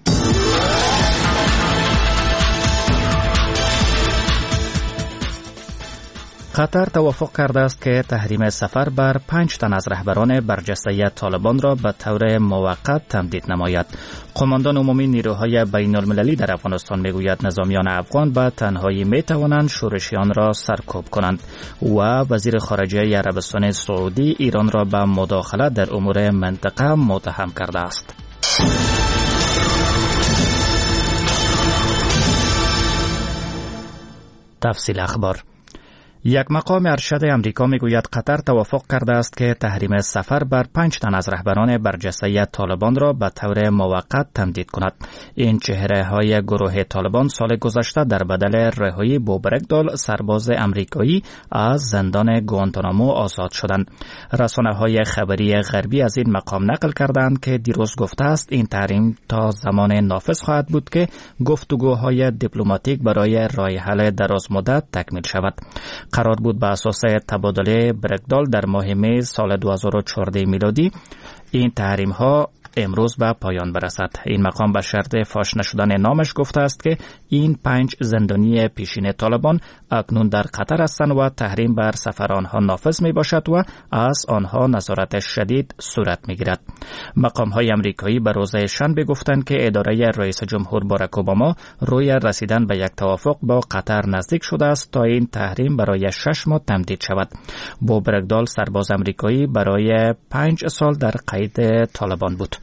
قطر توافق کرده است که تحریم سفر بر پنج تن از رهبران برجسته طالبان را به طور موقت تمدید نماید. قماندان عمومی نیروهای بین المللی در افغانستان میگوید نظامیان افغان به تنهایی می توانند شورشیان را سرکوب کنند و وزیر خارجه عربستان سعودی ایران را به مداخلت در امور منطقه متهم کرده است. تفصیل اخبار. یک مقام ارشد امریکا میگوید قطر توافق کرده است که تحریم سفر بر پنج تن از رهبران برجسته طالبان را به طور موقت تمدید کند. این چهره های گروه طالبان سال گذشته در بدل رهایی بوب رگدال سرباز امریکایی از زندان گوانتانامو آزاد شدند. رسانه های خبری غربی از این مقام نقل کردند که دیروز گفته است این تحریم تا زمان نافذ خواهد بود که گفتگوهای دیپلماتیک برای راه حل دراز مدت تکمیل شود. قرار بود به اساس تبادله برگدال در ماه می سال دو هزار و چهارده میلادی این تحریم ها امروز به پایان برسد. این مقام به شرط فاش نشدن نامش گفته است که این پنج زندانی پیشین طالبان اکنون در قطر هستند و تحریم بر سفر آنها نافذ می باشد و از آنها نظارت شدید صورت می گیرد. مقام های امریکایی به روز شنبه گفتند که اداره رئیس جمهور باراک اوباما روی رسیدن به یک توافق با قطر نزدیک شده است تا این تحریم برای شش ماه تمدید شود. بوب رگدال سرباز امریکایی برای پنج سال در قید طالبان بود.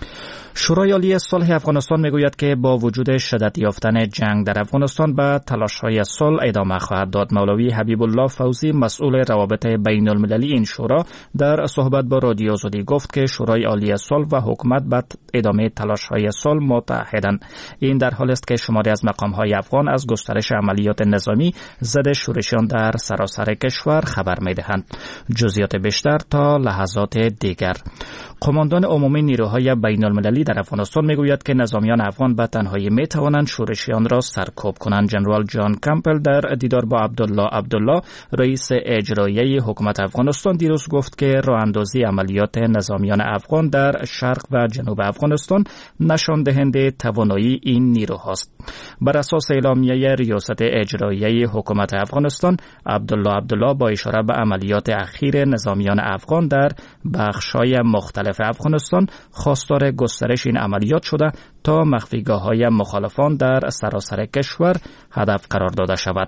شورای عالی صلح افغانستان میگوید که با وجود شدت یافتن جنگ در افغانستان به تلاش‌های صلح ادامه خواهد داد. مولوی حبیب الله فوزی مسئول روابط بین المللی این شورا در صحبت با رادیو آزادی گفت که شورای عالی صلح و حکومت به ادامه تلاش‌های صلح متحدند. این در حالی است که شماری از مقام‌های افغان از گسترش عملیات نظامی ضد شورشیان در سراسر کشور خبر می‌دهند. جزئیات بیشتر تا لحظات دیگر. قماندان عمومی نیروهای بین المللی در افغانستان میگوید که نظامیان افغان به تنهایی می توانند شورشیان را سرکوب کنند. جنرال جان کمپل در دیدار با عبدالله عبدالله رئیس اجرایی حکومت افغانستان دیروز گفت که راه اندازی عملیات نظامیان افغان در شرق و جنوب افغانستان نشان دهنده توانایی این نیروهاست. بر اساس اعلامیه ریاست اجرایی حکومت افغانستان، عبدالله عبدالله با اشاره به عملیات اخیر نظامیان افغان در بخش‌های مختلف افغانستان خواستار گسترش این عملیات شده تا مخفیگاه‌های مخالفان در سراسر کشور هدف قرار داده شود.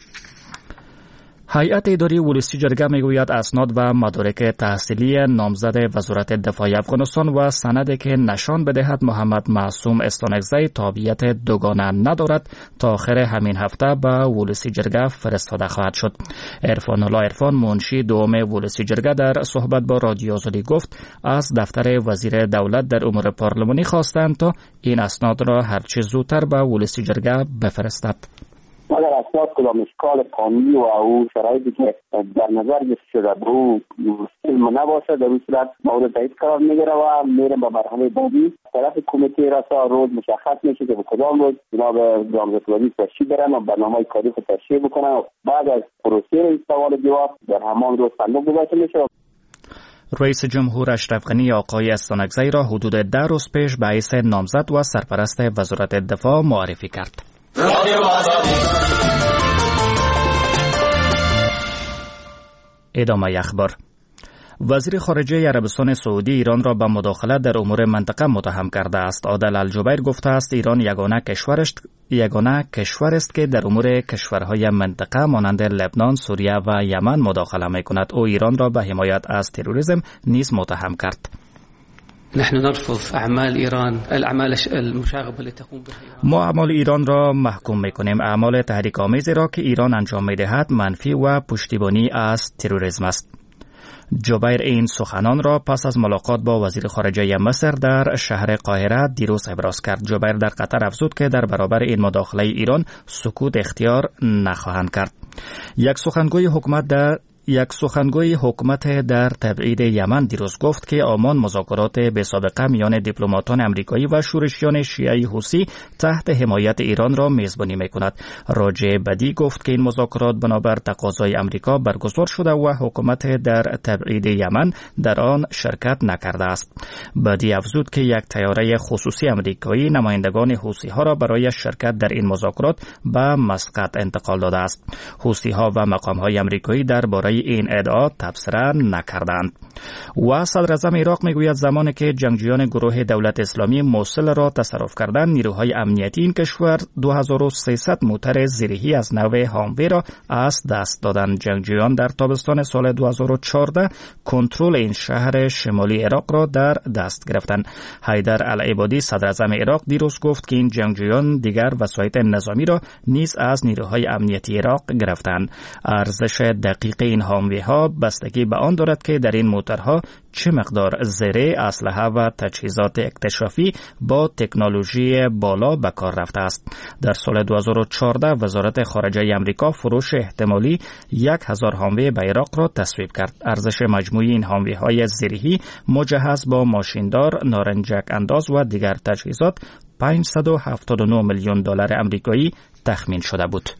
هیئت اداری ولسی جرگه میگوید اسناد و مدارک تحصیلی نامزد وزارت دفاع افغانستان و سندی که نشان بدهد محمد معصوم استانکزی تابعیت دوگانه ندارد تا آخر همین هفته به ولسی جرگه فرستاده خواهد شد. عرفان الله عرفان منشی دوم ولسی جرگه در صحبت با رادیو آزادی گفت از دفتر وزیر دولت در امور پارلمانی خواستند تا این اسناد را هرچه زودتر به ولسی جرگه بفرستد.
مگر اساس کدام اشکال قانونی و او شرایطی که در نظر گرفته شده به او علم نباشه، در این صورت مورد تایید قرار میگیره و میره به مرحله بعدی. طرف کمیته رسا روز مشخص میشه که به کدام روز جناب نامزدگی تشریح برن و برنامه کاری خود تشریح بکنن و بعد از پروسه سوال جواب در همان روز صندوق گذاشته میشه.
رئیس جمهور اشرف غنی آقای استانکزی را حدود ده روز پیش به حیث نامزد و سرپرست وزارت دفاع معرفی کرد. ادامه اخبار. وزیر خارجه عربستان سعودی ایران را به مداخله در امور منطقه متهم کرده است. عادل الجبیر گفته است ایران یگانه کشور است یگانه کشور است که در امور کشورهای منطقه مانند لبنان، سوریه و یمن مداخله می‌کند. او ایران را به حمایت از تروریسم نیز متهم کرد.
نحن نرفض اعمال ایران الاعمال المشاغبه التي تقوم بها.
ما اعمال ایران را محکوم می‌کنیم. اعمال تحریک آمیزی را که ایران انجام می‌دهد منفی و پشتیبانی از تروریسم است. جبیر این سخنان را پس از ملاقات با وزیر خارجه مصر در شهر قاهره دیروز ابراز کرد. جبیر در قطر افزود که در برابر این مداخله ایران سکوت اختیار نخواهند کرد. یک سخنگوی حکومت در یک سخنگوی حکومت در تبعید یمن دیروز گفت که آمان مذاکرات به سابقه میان دیپلماتان امریکایی و شورشیان شیعی حوثی تحت حمایت ایران را میزبانی میکند. راجع بدی گفت که این مذاکرات بنابر تقاضای امریکا برگزار شده و حکومت در تبعید یمن در آن شرکت نکرده است. بدی افزود که یک طیاره خصوصی امریکایی نمایندگان حوثی ها را برای شرکت در این مذاکرات به مسقط انتقال داده است. حوثی ها و مقام های امریکایی درباره این ادعا تبصره نکردند. و صدر اعظم عراق میگوید زمانی که جنگجویان گروه دولت اسلامی موصل را تصرف کردند، نیروهای امنیتی این کشور دو هزار و سیصد موتر زیرهی از نوع هاموی را از دست دادند. جنگجویان در تابستان سال دو هزار و چهارده کنترل این شهر شمالی عراق را در دست گرفتند. حیدر العبادی صدر اعظم عراق دیروز گفت که این جنگجویان دیگر وسایط نظامی را نیز از نیروهای امنیتی عراق گرفتند. ارزش دقیق این هاموی ها بستگی به آن دارد که در این موترها چه مقدار زره، اسلحه و تجهیزات اکتشافی با تکنولوژی بالا به کار رفته است. در سال دو هزار و چهارده وزارت خارجه امریکا فروش احتمالی یک هزار هاموی به عراق را تصویب کرد. ارزش مجموعی این هاموی های زرهی مجهز با ماشیندار، نارنجک انداز و دیگر تجهیزات پانصد و هفتاد و نه میلیون دلار آمریکایی تخمین شده بود.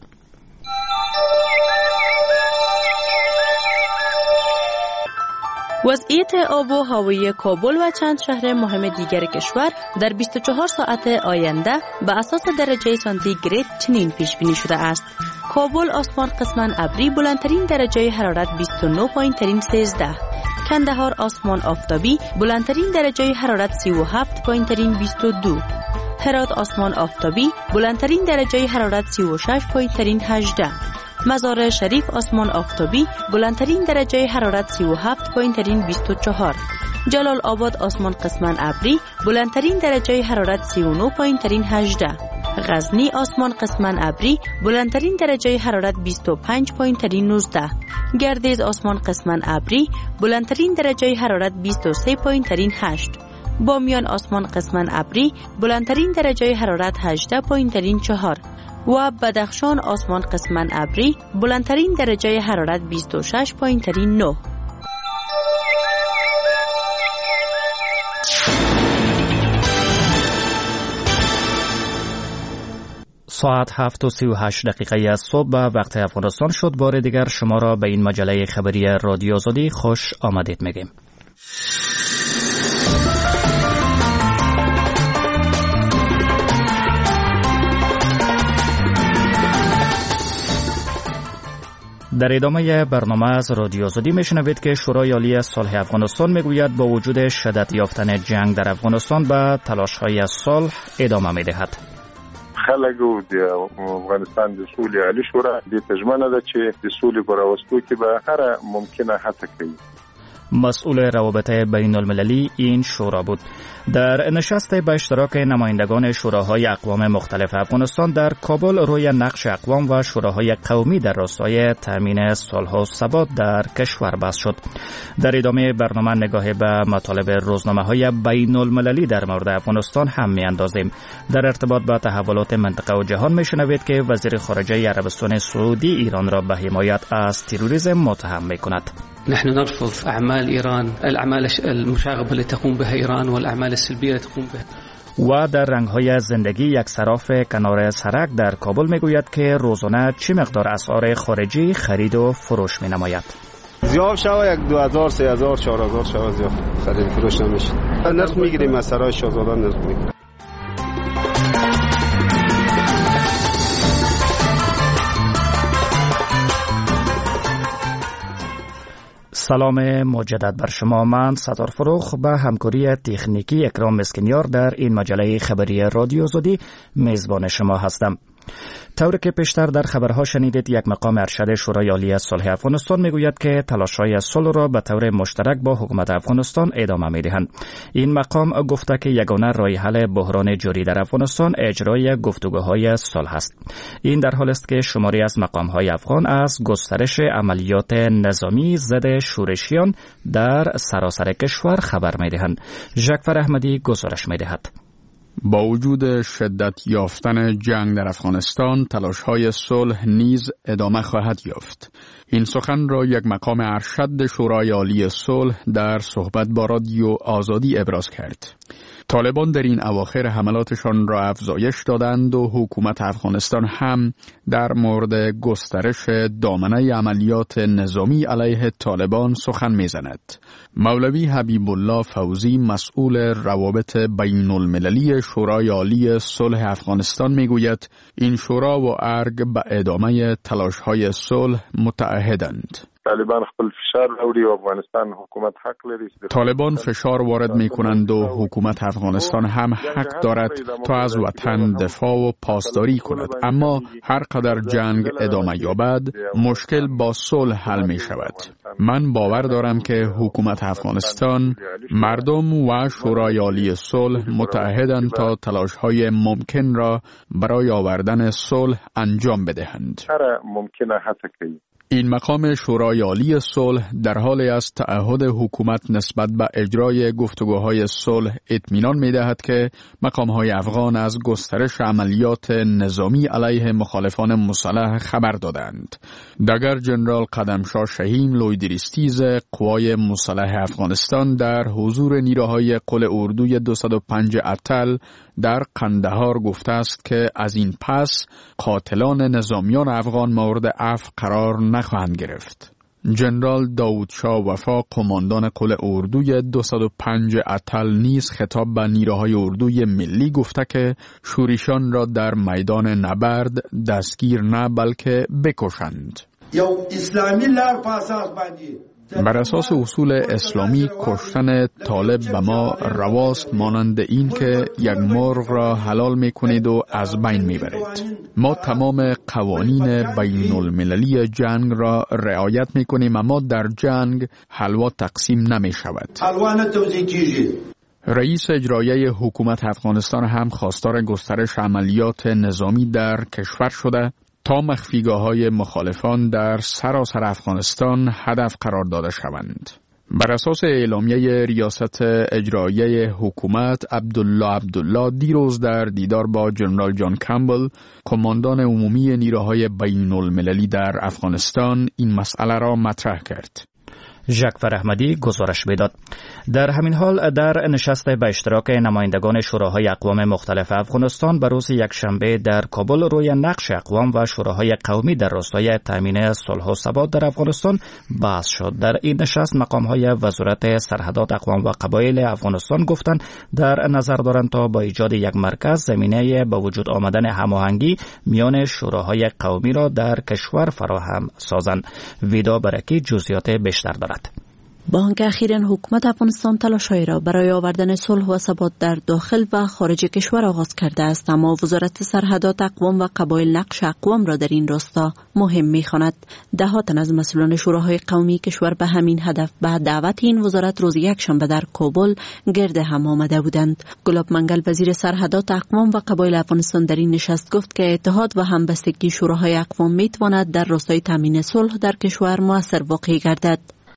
وضعیت آب و هوایی کابل و چند شهر مهم دیگر کشور در بیست و چهار ساعت آینده به اساس درجه سانتیگراد چنین پیش بینی شده است: کابل آسمان قسماً ابری، بلندترین درجه حرارت بیست و نه پایین ترین سیزده. کندهار آسمان آفتابی، بلندترین درجه حرارت سی و هفت پایین ترین بیست و دو. هرات آسمان آفتابی، بلندترین درجه حرارت سی و شش پایین ترین هجده. مزار شریف آسمان آفتابی، بلندترین درجه حرارت سی و هفت پایین ترین بیست و چهار. جلال آباد آسمان قسماً ابری، بلندترین درجه حرارت سی و نه پایین ترین هجده. غزنی آسمان قسماً ابری، بلندترین درجه حرارت بیست و پنج پایین ترین نوزده. گردیز آسمان قسماً ابری، بلندترین درجه حرارت بیست و سه پایین ترین هشت. بامیان آسمان قسماً ابری، بلندترین درجه حرارت هجده پایین ترین چهار. و بدخشان آسمان قسماً ابری، بلندترین درجه حرارت بیست و شش پایین ترین نه.
ساعت هفت و سی و هشت دقیقه از صبح به وقت افغانستان شد. بار دیگر شما را به این مجله خبری رادیو آزادی خوش آمدید میگیم. در ادامه برنامه از رادیو آزادی میشنوید که شورای عالی صلح افغانستان میگوید با وجود شدت یافتن جنگ در افغانستان به تلاش‌های صلح ادامه میدهد.
خلکو د افغانستان د سولې عالی شورا د تجمنه ده چې د سولې پر راوستو کې به هر ممکنه هڅه کوي.
مسئول روابط بین المللی این شورا بود. در نشست به اشتراک نمایندگان شوراهای اقوام مختلف افغانستان در کابل روی نقش اقوام و شوراهای قومی در راستای تامین صلح و ثبات در کشور بحث شد. در ادامه برنامه نگاه به مطالب روزنامه‌های بین المللی در مورد افغانستان هم می‌اندازیم. در ارتباط با تحولات منطقه و جهان می‌شنوید که وزیر خارجه عربستان سعودی ایران را به حمایت از تروریسم متهم می‌کند.
نحن نرفض أعمال إيران الأعمال المشاغبة التي تقوم بها إيران والأعمال السلبية التي تقوم بها.
و در رنگ‌های زندگی یک صراف کنار سرک در کابل میگوید که روزانه چه مقدار اسعار خارجی خرید و فروش می‌نماید.
زیاد شوه یک دو هزار سه هزار چهار هزار شوه زیاد خرید فروش نمیشه. نرخ میگیریم از سرای شاهزاده نرخ میگیریم.
سلام مجدد بر شما. من ستار فروخ به همکاری تکنیکی اکرام مسکنیار در این مجله خبری رادیو زودی میزبان شما هستم. طوری که پیشتر در خبرها شنیدید، یک مقام ارشد شورای عالی صلح افغانستان میگوید که تلاش‌های صلح را به طور مشترک با حکومت افغانستان ادامه میدهند. این مقام گفته که یگانه راه حل بحران جاری در افغانستان اجرای گفتگوهای صلح است. این در حالی است که شماری از مقام‌های افغان از گسترش عملیات نظامی ضد شورشیان در سراسر کشور خبر میدهند. ژکفر احمدی گزارش میدهد.
با وجود شدت یافتن جنگ در افغانستان، تلاش‌های صلح نیز ادامه خواهد یافت. این سخن را یک مقام ارشد شورای عالی صلح در صحبت با رادیو آزادی ابراز کرد. طالبان در این اواخر حملاتشان را افزایش دادند و حکومت افغانستان هم در مورد گسترش دامنه عملیات نظامی علیه طالبان سخن میزند. مولوی حبیب الله فوزی، مسئول روابط بین المللی شورای عالی صلح افغانستان میگوید این شورا و ارگ به ادامه تلاش‌های صلح متعهدند.
طالبان خپل فشار راوړي او افغانستان حکومت حق لري.
طالبان فشار وارد می کنند و حکومت افغانستان هم حق دارد تا از وطن دفاع و پاسداری کند، اما هر قدر جنگ ادامه یابد مشکل با صلح حل می شود. من باور دارم که حکومت افغانستان، مردم و شورای عالی صلح متعهدند تا تلاش‌های ممکن را برای آوردن صلح انجام بدهند.
هر ممکنه حتی کوي.
این مقام شورای عالی صلح در حالی از تعهد حکومت نسبت به اجرای گفتگوهای صلح اطمینان می‌دهد که مقام‌های افغان از گسترش عملیات نظامی علیه مخالفان مسلح خبر دادند. دگر جنرال قدمشاه شهیم، لویدریستیز قوای مسلح افغانستان، در حضور نیروهای قل اردوی دویست و پنج اتل در قندهار گفته است که از این پس قاتلان نظامیان افغان مورد عفو قرار نخواهند گرفت. جنرال داودشاه وفا، قماندان قل اردوی دویست و پنج اتل، نیز خطاب به نیروهای اردوی ملی گفته که شورشیان را در میدان نبرد دستگیر نه بلکه بکشند.
یو اسلامی لار په اساس باندې
بر اساس اصول اسلامی کشتن طالب به ما رواست، مانند این که یک مرغ را حلال می کنید و از بین می برید. ما تمام قوانین بین المللی جنگ را رعایت می کنیم، اما در جنگ حلوا تقسیم نمی شود.
حلوا نه توزیع کیږي.
رئیس اجرایی حکومت افغانستان هم خواستار گسترش عملیات نظامی در کشور شده تا مخفیگاه‌های مخالفان در سراسر افغانستان هدف قرار داده شوند. بر اساس اعلامیه ریاست اجرایی حکومت، عبدالله عبدالله دیروز در دیدار با جنرال جان کمبل، کماندان عمومی نیروهای بین المللی در افغانستان، این مسئله را مطرح کرد.
ژکفر احمدی گزارش می‌داد. در همین حال در نشست به اشتراک نمایندگان شوراهای اقوام مختلف افغانستان به روز یکشنبه در کابل روی نقش اقوام و شوراهای قومی در راستای تامین صلح و ثبات در افغانستان بحث شد. در این نشست مقام‌های وزارت سرحدات اقوام و قبایل افغانستان گفتند در نظر دارند تا با ایجاد یک مرکز زمینه به وجود آمدن هماهنگی میان شوراهای قومی را در کشور فراهم سازند. ویدا برکی جزئیات بیشتر دارد.
با آنکه اخیراً حکومت افغانستان تلاش‌هایی را برای آوردن صلح و ثبات در داخل و خارج کشور آغاز کرده است، اما وزارت سرحدات اقوام و قبایل نقش اقوام را در این راستا مهم می‌خواند. ده‌ها تن از مسئولان شوراهای قومی کشور به همین هدف به دعوت این وزارت روز یکشنبه در کابل گرد هم آمده بودند. گلاب منگل وزیر سرحدات اقوام و قبایل افغانستان در این نشست گفت که اتحاد و همبستگی شوراهای اقوام می‌تواند در راستای تامین صلح در کشور مؤثر واقع گردد.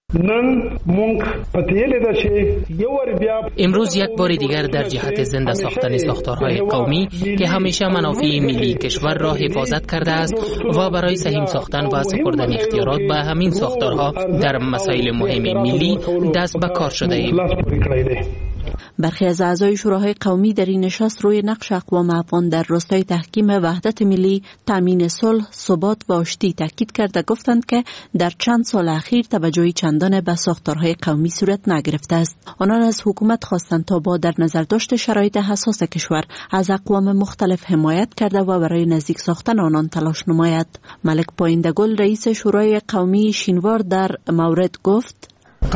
امروز یک بار دیگر در جهت زنده ساختن ساختارهای قومی که همیشه منافع ملی کشور را حفاظت کرده است و برای سهیم ساختن و سپردن اختیارات به همین ساختارها در مسائل مهم ملی دست به کار شده ایم.
برخی از اعضای شوراهای قومی در این نشست روی نقش اقوام افغان در راستای تحکیم وحدت ملی، تامین صلح، ثبات و آشتی تاکید کرده گفتند که در چند سال اخیر توجهی چندان به ساختارهای قومی صورت نگرفته است. آنان از حکومت خواستند تا با در نظر داشت شرایط حساس کشور از اقوام مختلف حمایت کرده و برای نزدیک ساختن آنان تلاش نماید. ملک پایندگل رئیس شورای قومی شینوار در مورد گفت: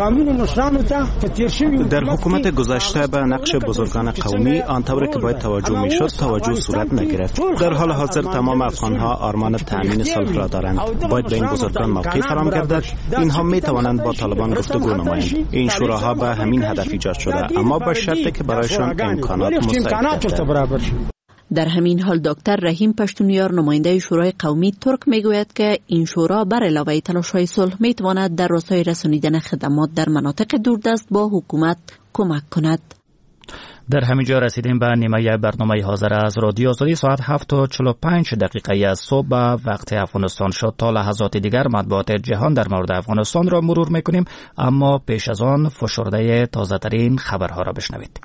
در حکومت گذشته به نقش بزرگان قومی آنطوری که باید توجه می شد توجه صورت نگرفت. در حال حاضر تمام افغانها آرمان تامین صلح را دارند. باید به این بزرگان موقع فراهم گردد. اینها می توانند با طالبان گفتگو نمایند. این شوراها به همین هدف ایجاد شده، اما با شرطی که برایشان امکانات مساعد.
در همین حال دکتر رحیم پشتونیار نماینده شورای قومی ترک میگوید که این شورا بر علاوه تلاش‌های صلح میتواند در راستای رسانیدن خدمات در مناطق دوردست با حکومت کمک کند.
در همینجا رسیدیم به نیمه برنامه حاضر از رادیو آزادی. ساعت هفت و چهل و پنج دقیقه از صبح وقت افغانستان شد. تا لحظات دیگر مطبوعات جهان در مورد افغانستان را مرور میکنیم، اما پیش از آن فشرده تازه ترین خبرها را بشنوید.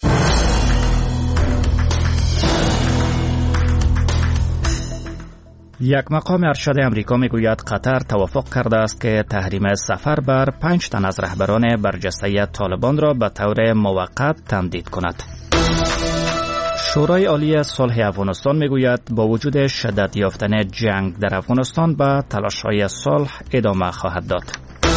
یک مقام ارشد امریکا میگوید قطر توافق کرده است که تحریم سفر بر پنج تن از رهبران برجسته طالبان را به طور موقت تمدید کند. شورای عالی صلح افغانستان میگوید با وجود شدت یافتن جنگ در افغانستان به تلاش‌های صلح ادامه خواهد داد.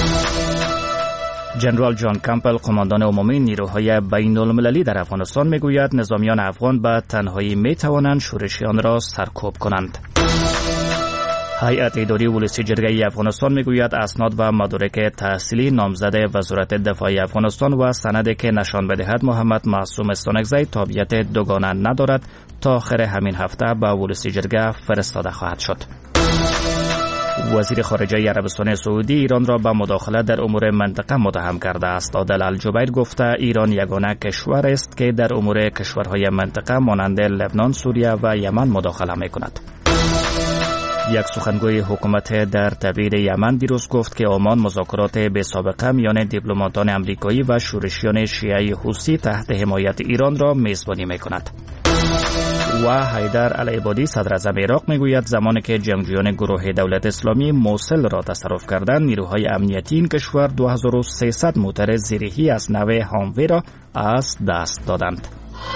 جنرال جان کمپل قماندان عمومی نیروهای بین المللی در افغانستان میگوید نظامیان افغان به تنهایی میتوانند شورشیان را سرکوب کنند. هیئت اداری ولسی جرگه افغانستان میگوید اسناد و مدارک تحصیلی نامزد وزارت دفاع افغانستان و سندی که نشان بدهد محمد معصوم استانکزی تابعیت دوگانه ندارد تا آخر همین هفته به ولسی جرگه فرستاده خواهد شد. وزیر خارجه عربستان سعودی ایران را به مداخله در امور منطقه متهم کرده است. عادل الجبیر گفته ایران یگانه کشور است که در امور کشورهای منطقه مانند لبنان، سوریه و یمن مداخله می‌کند. یک سخنگوی حکومت در تبعید یمن دیروز گفت که عمان مذاکرات بی سابقه میان دیپلماتان آمریکایی و شورشیان شیعه حوثی تحت حمایت ایران را میزبانی می‌کند. و حیدر العبادی صدر اعظم عراق میگوید زمانی که جنگجویان گروه دولت اسلامی موصل را تصرف کردند، نیروهای امنیتی این کشور دو هزار و سیصد موتر زیرهی از نوع هاموی را از دست دادند.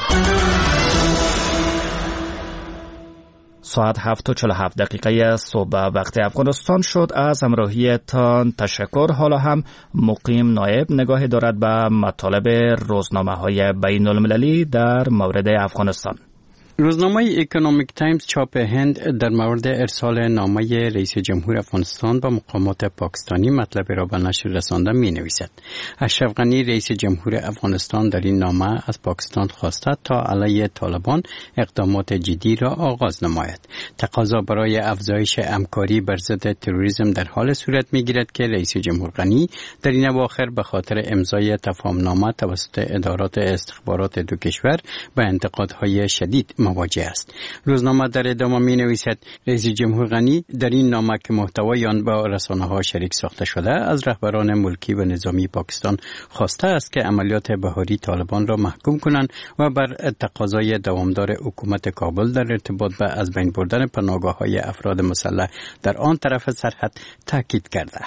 ساعت هفت و چهل و هفت دقیقه صبح وقت افغانستان شد. از همراهیتان تشکر. حالا هم مقیم نایب نگاه دارد به مطالب روزنامه های بین المللی در مورد افغانستان.
روزنامه اکونومیک تایمز چاپ هند در مورد ارسال نامه رئیس جمهور افغانستان به مقامات پاکستانی مطلب را به نشر رسانده می نویسد. اشرف غنی رئیس جمهور افغانستان در این نامه از پاکستان خواسته تا علیه طالبان اقدامات جدی را آغاز نماید. تقاضا برای افزایش همکاری بر ضد تروریسم در حال صورت می گیرد که رئیس جمهور غنی در این اواخر به خاطر امضای تفاهمنامه توسط ادارات استخبارات دو کشور به انتقادهای شدید مواجه است. روزنامه در ادامه می نویسد رئیس جمهور غنی در این نامه که محتوای آن با رسانه‌ها شریک ساخته شده از رهبران ملکی و نظامی پاکستان خواسته است که عملیات بهاری طالبان را محکوم کنند و بر تقاضای دوامدار حکومت کابل در ارتباط به از بین بردن پناهگاه‌های افراد مسلح در آن طرف سرحد تاکید کرده است.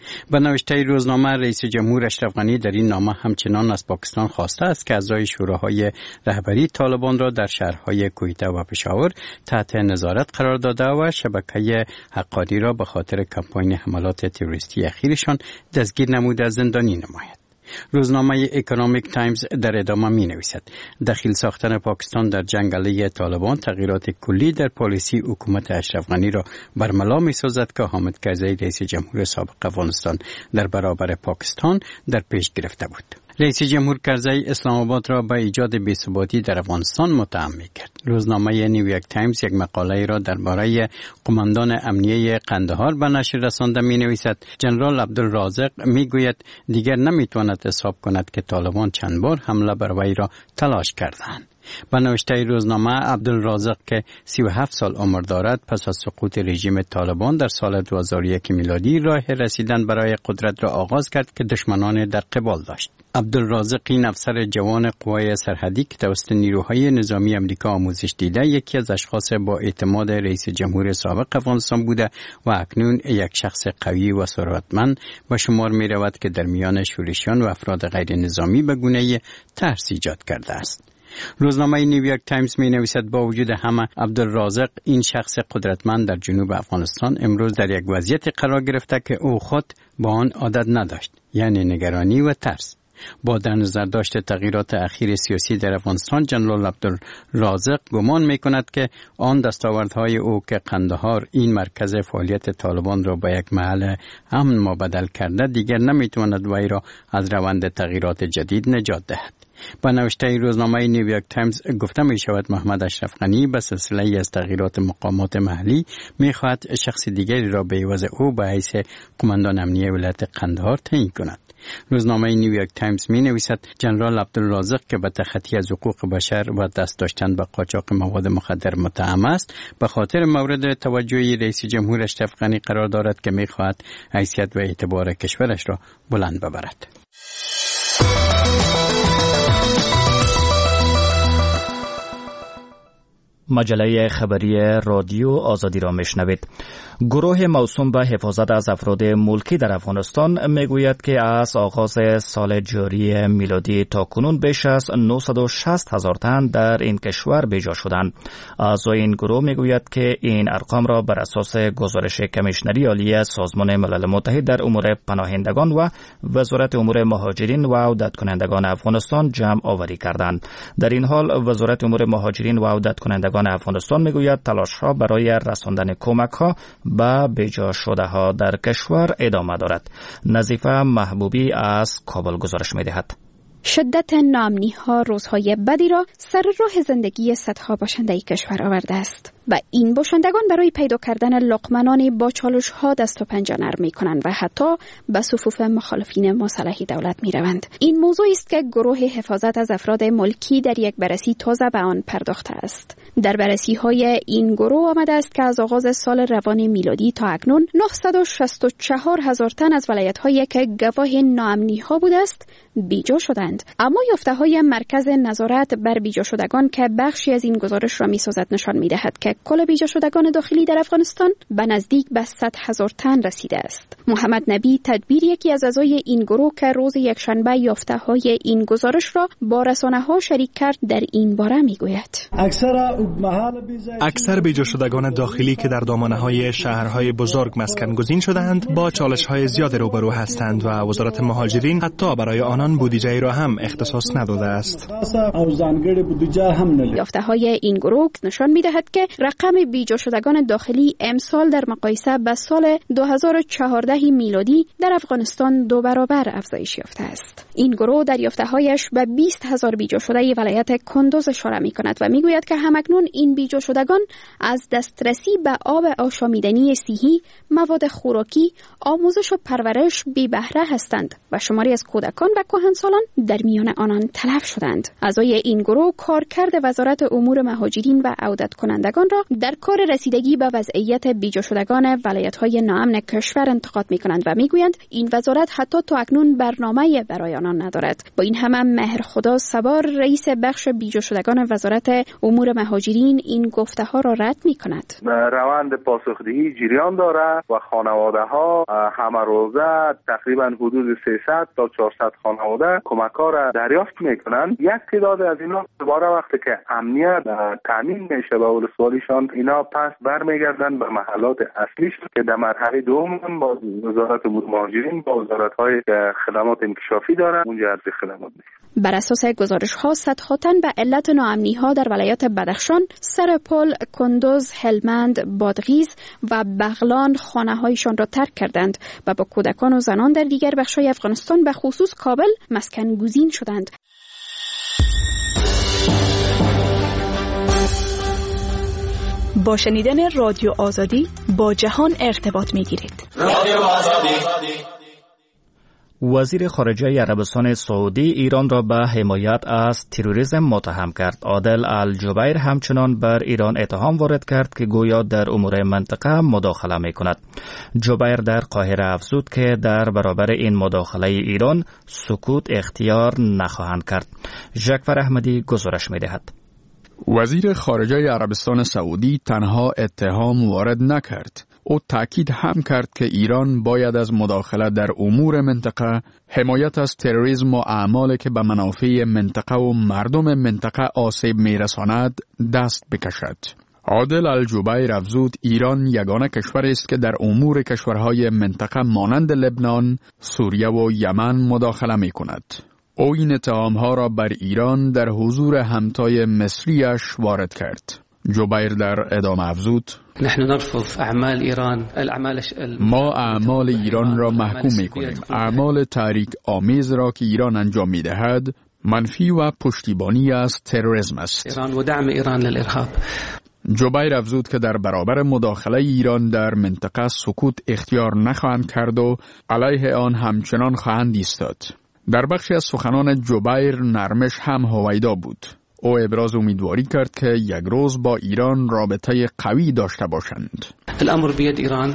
به نوشته روزنامه رئیس جمهور اشرف غنی در این نامه همچنان از پاکستان خواسته است که اعضای شوراهای رهبری طالبان را در شهرهای کویته و پشاور تحت نظارت قرار داده و شبکه حقانی را به خاطر کمپاین حملات تروریستی اخیرشان دستگیر نموده زندانی نماید. روزنامه اکونومیک تایمز در ادامه می نویسد دخیل ساختن پاکستان در جنگ علیه طالبان تغییرات کلی در پالیسی حکومت اشرف غنی را برملا می سازد که حامد کرزی رئیس جمهور سابق افغانستان در برابر پاکستان در پیش گرفته بود. رئیس جمهور کرزی اسلام آباد را به ایجاد بی‌ثباتی در افغانستان متهم می‌کرد. روزنامه نیویورک تایمز یک مقاله را درباره قماندان امنیه قندهار به نشر رسانده می‌نویسد جنرال عبدالرازق می‌گوید دیگر نمی‌تواند حساب کند که طالبان چند بار حمله بر وی را تلاش کردند. به نوشته روزنامه عبدالرازق که سی و هفت سال عمر دارد پس از سقوط رژیم طالبان در سال دو هزار و یک میلادی راه رسیدن برای قدرت را آغاز کرد که دشمنان در قبال داشت. عبدالرازق این افسر جوان قوای سرحدی که توسط نیروهای نظامی امریکا آموزش دیده یکی از اشخاص با اعتماد رئیس جمهور سابق افغانستان بوده و اکنون یک شخص قوی و ثروتمند به شمار می رود که در میان شورشیان و افراد غیر نظامی به گونه‌ای ترس ایجاد کرده است. روزنامه نیویورک تایمز می نویسد با وجود همه عبدالرازق این شخص قدرتمند در جنوب افغانستان امروز در یک وضعیت قرار گرفته که او خود با آن عادت نداشت، یعنی نگرانی و ترس. با در نظر داشت تغییرات اخیر سیاسی در افغانستان جنرال عبدالرازق گمان می کند که آن دستاوردهای او که قندهار این مرکز فعالیت طالبان را به یک محل امن مبدل کرده دیگر نمی تواند وی را از روند تغییرات جدید نجات دهد. با نوشته روزنامه نیویورک تایمز گفته می شود محمد اشرف غنی به سلسله از تغییرات مقامات محلی می خواهد شخص دیگری را به عوض او به حیث قماندان امنیه ولایت قندهار تعیین کند. روزنامه نیویورک تایمز می نویسد جنرال عبدالرازق که به تخطی از حقوق بشر و دست داشتن به قاچاق مواد مخدر متهم است به خاطر مورد توجه رئیس جمهور اشرف غنی قرار دارد که می خواهد حیثیت و اعتبار کشورش را بلند ببرد.
مجله خبری رادیو آزادی را میشنوید. گروه موسوم به حفاظت از افراد ملکی در افغانستان میگوید که از آغاز سال جاری میلادی تا کنون بیش از نهصد و شصت هزار تن در این کشور بیجا شدند. اعضای این گروه میگوید که این ارقام را بر اساس گزارش کمیشنری عالی سازمان ملل متحد در امور پناهندگان و وزارت امور مهاجرین و عودت کنندگان افغانستان جمع آوری کردند. در این حال وزارت امور مهاجرین و عودت کنندگان افغانستان میگوید تلاش‌ها برای رساندن کمک‌ها به بیجا شده ها در کشور ادامه دارد. نظیفه محبوبی از کابل گزارش می‌دهد.
شدت ناامنی‌ها روزهای بدی را سر راه زندگی صدها باشنده کشور آورده است و این باشندگان برای پیدا کردن لقمه‌نان با چالش‌ها دست و پنجه نرم می‌کنند و حتی به صفوف مخالفین مصالح دولت می‌روند. این موضوع است که گروه حفاظت از افراد ملکی در یک بررسی تازه به آن پرداخته است. در بررسی‌های این گروه آمده است که از آغاز سال روان میلادی تا اکنون نهصد و شصت و چهار هزار تن از ولایت‌هایی که گواه ناامنی‌ها بوده است بیجا شدند. اما یافته‌های مرکز نظارت بر بیجا شدگان که بخشی از این گزارش را می‌سازد نشان می‌دهد که کل بیجا شدگان داخلی در افغانستان به نزدیک به صد هزار تن رسیده است. محمد نبی تدبیر یکی از اعضای این گروه که روز یکشنبه یافته‌های این گزارش را با رسانه‌ها شریک کرد در این باره می‌گوید
اکثر بیجا شدگان داخلی که در دامنه‌های شهرهای بزرگ مسکن گزین شده‌اند با چالش‌های زیاد روبرو هستند و وزارت مهاجرین حتی برای آنان بودجه‌ای را هم اختصاص نداده است.
یافته‌های این گروه نشان می‌دهد که رقم بیجا شدگان داخلی امسال در مقایسه با سال دو هزار و چهارده میلادی در افغانستان دو برابر افزایش یافته است. این گروه در یافته‌هایش به بیست هزار بیجا شده ولایت کندوز اشاره می‌کند و می‌گوید که همکنون این بیجا شدگان از دسترسی به آب آشامیدنی صحی، مواد خوراکی، آموزش و پرورش بی بهره هستند و شماری از کودکان و کهنسالان در میان آنان تلف شدند. اعضای این گروه کارکرد وزارت امور مهاجرین و عودت کنندگان را را در کار رسیدگی به وضعیت بیجا شدگان ولایت‌های ناامن کشور انتقاد می‌کنند و می‌گویند این وزارت حتی تا اکنون برنامه‌ای برای آنان ندارد. با این همه مهر خدا سوار رئیس بخش بیجا شدگان وزارت امور مهاجرین این گفته‌ها را رد می‌کند.
روند پاسخدهی جریان داره و خانواده‌ها همه روزه تقریبا حدود سیصد تا چهارصد خانواده کمک‌ها را دریافت می‌کنند. یک تعداد از اینا دوباره وقتی که امنیت تامین میشه به ولسوالیشان اینا پس برمیگردن به محلات اصلیشون که در مرحله دوم با وزارت امور مهاجرین با وزارت‌های خدمات انکشافی دارن اونجا عرض خدمات میشه.
بر اساس گزارش‌ها صدها تن به علت ناامنی‌ها در ولایت بدخشان، سرپل، کندوز، هلمند، بادغیس و بغلان خانه‌هایشان را ترک کردند و با کودکان و زنان در دیگر بخش‌های افغانستان به خصوص کابل مسکن گزین شدند.
با شنیدن رادیو آزادی با جهان ارتباط می‌گیرید. رادیو آزادی.
وزیر خارجه عربستان سعودی ایران را به حمایت از تروریسم متهم کرد. عادل الجبیر همچنان بر ایران اتهام وارد کرد که گویا در امور منطقه مداخله می کند. جبیر در قاهره افزود که در برابر این مداخله ایران سکوت اختیار نخواهند کرد. ژکفر احمدی گزارش می دهد.
وزیر خارجه عربستان سعودی تنها اتهام وارد نکرد. او تاکید هم کرد که ایران باید از مداخله در امور منطقه، حمایت از تروریسم و اعمالی که به منافع منطقه و مردم منطقه آسیب میرساند دست بکشد. عادل الجبیر افزود ایران یگانه کشوری است که در امور کشورهای منطقه مانند لبنان، سوریه و یمن مداخله می کند. او این اتهامها را بر ایران در حضور همتای مصریش وارد کرد. جبیر در ادامه افزود
نحن نرفض اعمال ایران الاعمال
ما اعمال ایران را محکوم می‌کنیم. اعمال تحریک آمیز را که ایران انجام می‌دهد منفی و پشتیبانی از تروریسم است.
ایران و دعم ایران للارهاب.
جبیر افزود که در برابر مداخله ایران در منطقه سکوت اختیار نخواهند کرد و علیه آن همچنان خواهند ایستاد. در بخشی از سخنان جبیر نرمش هم هویدا بود. او ابراز امیدواری کرد که یک روز با ایران رابطه قوی داشته باشند.
الامر بید ایران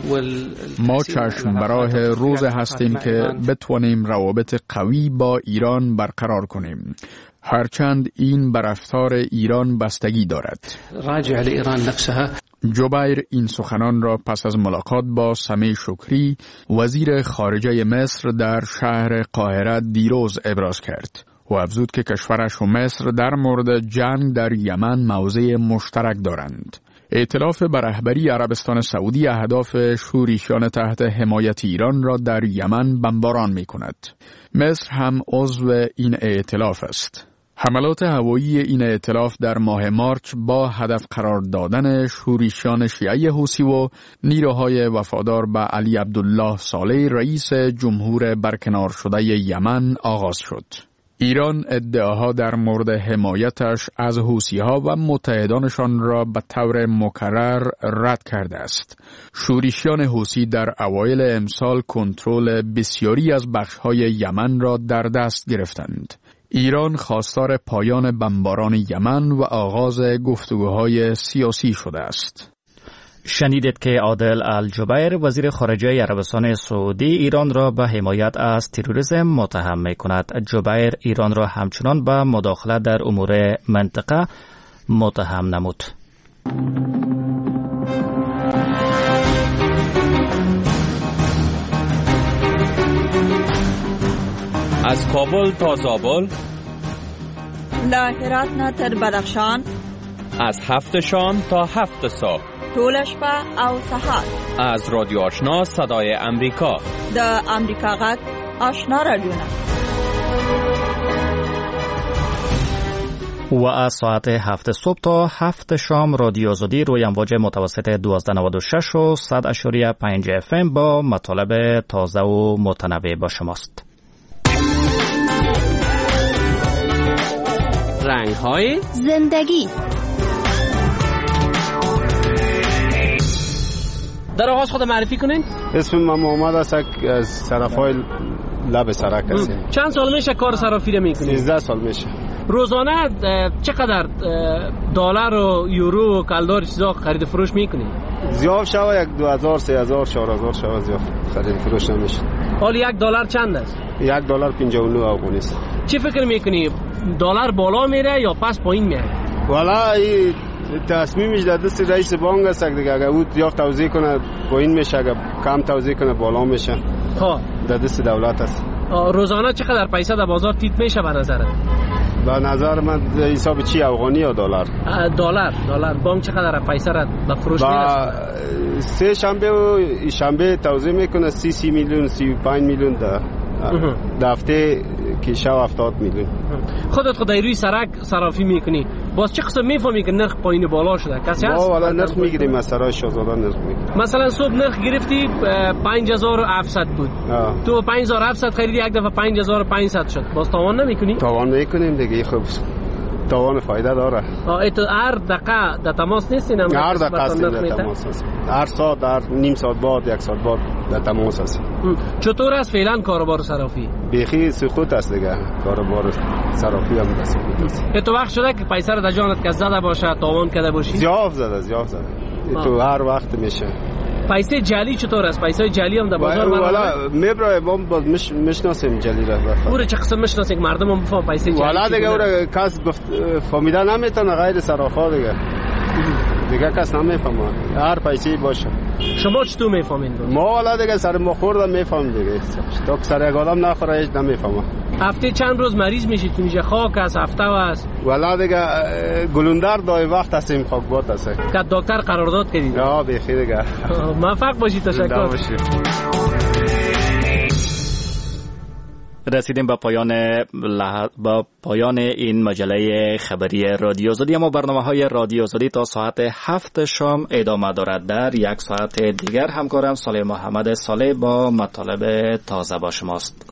ما چشم براه روز هستیم که بتوانیم روابط قوی با ایران برقرار کنیم. هرچند این بر رفتار ایران بستگی دارد.
راجع لایران نفسها.
جبیر این سخنان را پس از ملاقات با سمیع شکری وزیر خارجه مصر در شهر قاهره دیروز ابراز کرد. و افزود که کشورش و مصر در مورد جنگ در یمن موضع مشترک دارند. ائتلاف بر رهبری عربستان سعودی اهداف شوریشان تحت حمایت ایران را در یمن بمباران می کند. مصر هم عضو این ائتلاف است. حملات هوایی این ائتلاف در ماه مارچ با هدف قرار دادن شوریشان شیعه حوثی و نیروهای وفادار به علی عبدالله صالح رئیس جمهور برکنار شده یمن آغاز شد. ایران ادعاها در مورد حمایتش از حوثی‌ها و متحدانشان را به طور مکرر رد کرده است. شوریشیان حوثی در اوایل امسال کنترل بسیاری از بخش‌های یمن را در دست گرفتند. ایران خواستار پایان بمباران یمن و آغاز گفتگوهای سیاسی شده است.
شنیدید که عادل الجبیر وزیر خارجه عربستان سعودی ایران را به حمایت از تروریسم متهم می کند. جبیر ایران را همچنان به مداخله در امور منطقه متهم نمود.
از کابل تا زابل،
له هرات نه تر بدخشان،
از هفت شام تا هفت صبح،
ټول شپه او سهار،
از رادیو آشنا صدای امریکا،
د امریکا غږ آشنا رادیو.
و از ساعت هفت صبح تا هفت شام رادیو آزادی روی امواج متوسط دوازده نود و شش و صد اشاریه پنج اف ام با مطالب تازه و متنوع با شماست.
رنگ‌های
زندگی.
در آغاز خود معرفی کنین.
اسم من محمد است، از طرفای لب سرک هستم.
چند سال میشه کار صرافی رو میکنید؟
سیزده سال میشه.
روزانه چقدر دلار و یورو و کالدار چیزا خرید فروش میکنی؟
زیاد شوه یک دو هزار سه هزار چهار هزار شوه زیاد خرید فروش نمیشه.
حالا یک دلار چند است؟
یک دلار پنجاه و نه افغانی است.
چی فکر میکنی دلار بالا میره یا پس پایین میره؟
والا این تصمیمش در دست رئیس بانک است دیگه. اگر او زیاد توزیع کنه پایین میشه، اگر کم توزیع کنه بالا میشه.
ها
در دست دولت است.
روزانه چقدر پیسه در بازار تیت میشه به نظرت؟
به نظر من حساب چی افغانی یا دلار؟
دلار. دلار بانک چقدر پیسه را به فروش میرسونه؟
سه شنبه و شنبه توزیع میکنه سی سی میلیون سی و پنج میلیون در هفته که شو هفتاد میلیون.
خودت خدای روی سرک صرافی میکنی، باز چه قسم میفهمی که نرخ پایین بالا شده؟ کسی هست؟
ما والا نرخ میگیریم از سرای شاهزاده نرخ میگیریم.
مثلا صبح نرخ گرفتی پنج هزار و هفتصد بود. آه. تو پنج هزار و هفتصد خریدی، یک دفعه پنج هزار و پانصد شد. باز تاوان نمیکنی؟
تاوان میکنیم دیگه. خب تاوان فایده داره.
آه تو هر دقیقه در تماس نیستی؟
هر دقیقه در تماس هست. هر ساعت در نیم ساعت بعد یک ساعت بعد در تماس هست.
چطور است فعلا کاروبار صرافی؟
بیخی سقوط است دیگه. کاروبار صرافی هم سقوط است.
تو وقت شده که پیسه را در جانت که زده باشه، تاوان کرده باشی؟
زیاد زده زیاد زده. تو هر وقت میشه.
پیسه جعلی چطور است؟ پیسه جعلی هم در بازار
والا میبره ما باز مش مشناسیم جعلی را.
اون چه قسم میشناسیم که مردم هم بفهم پیسه جعلی؟
والا دیگه اون کس فهمیده نمیتونه غیر صرافا دیگه. دیگه کس نمیفهمه هر پیسه باشه.
شما چطور میفهمین؟
ما والا دیگه سر ما خوردم میفهم دیگه. تا سر یک آدم نخوره هیچ نمیفهمه.
هفته چند روز مریض میشی؟ تو میشه خاک است، هفته است؟
والا دیگه گلوندر دای وقت هستیم خاکبات است.
که دکتر قرارداد کردید؟
آه بخیر دیگه.
موفق باشی. تشکر.
رسیدیم به پایان لح... با پایان این مجله خبری رادیو آزادی. اما برنامه‌های رادیو آزادی تا ساعت هفت شام ادامه دارد. در یک ساعت دیگر همکارم صالح محمد صالح با مطالب تازه با شماست.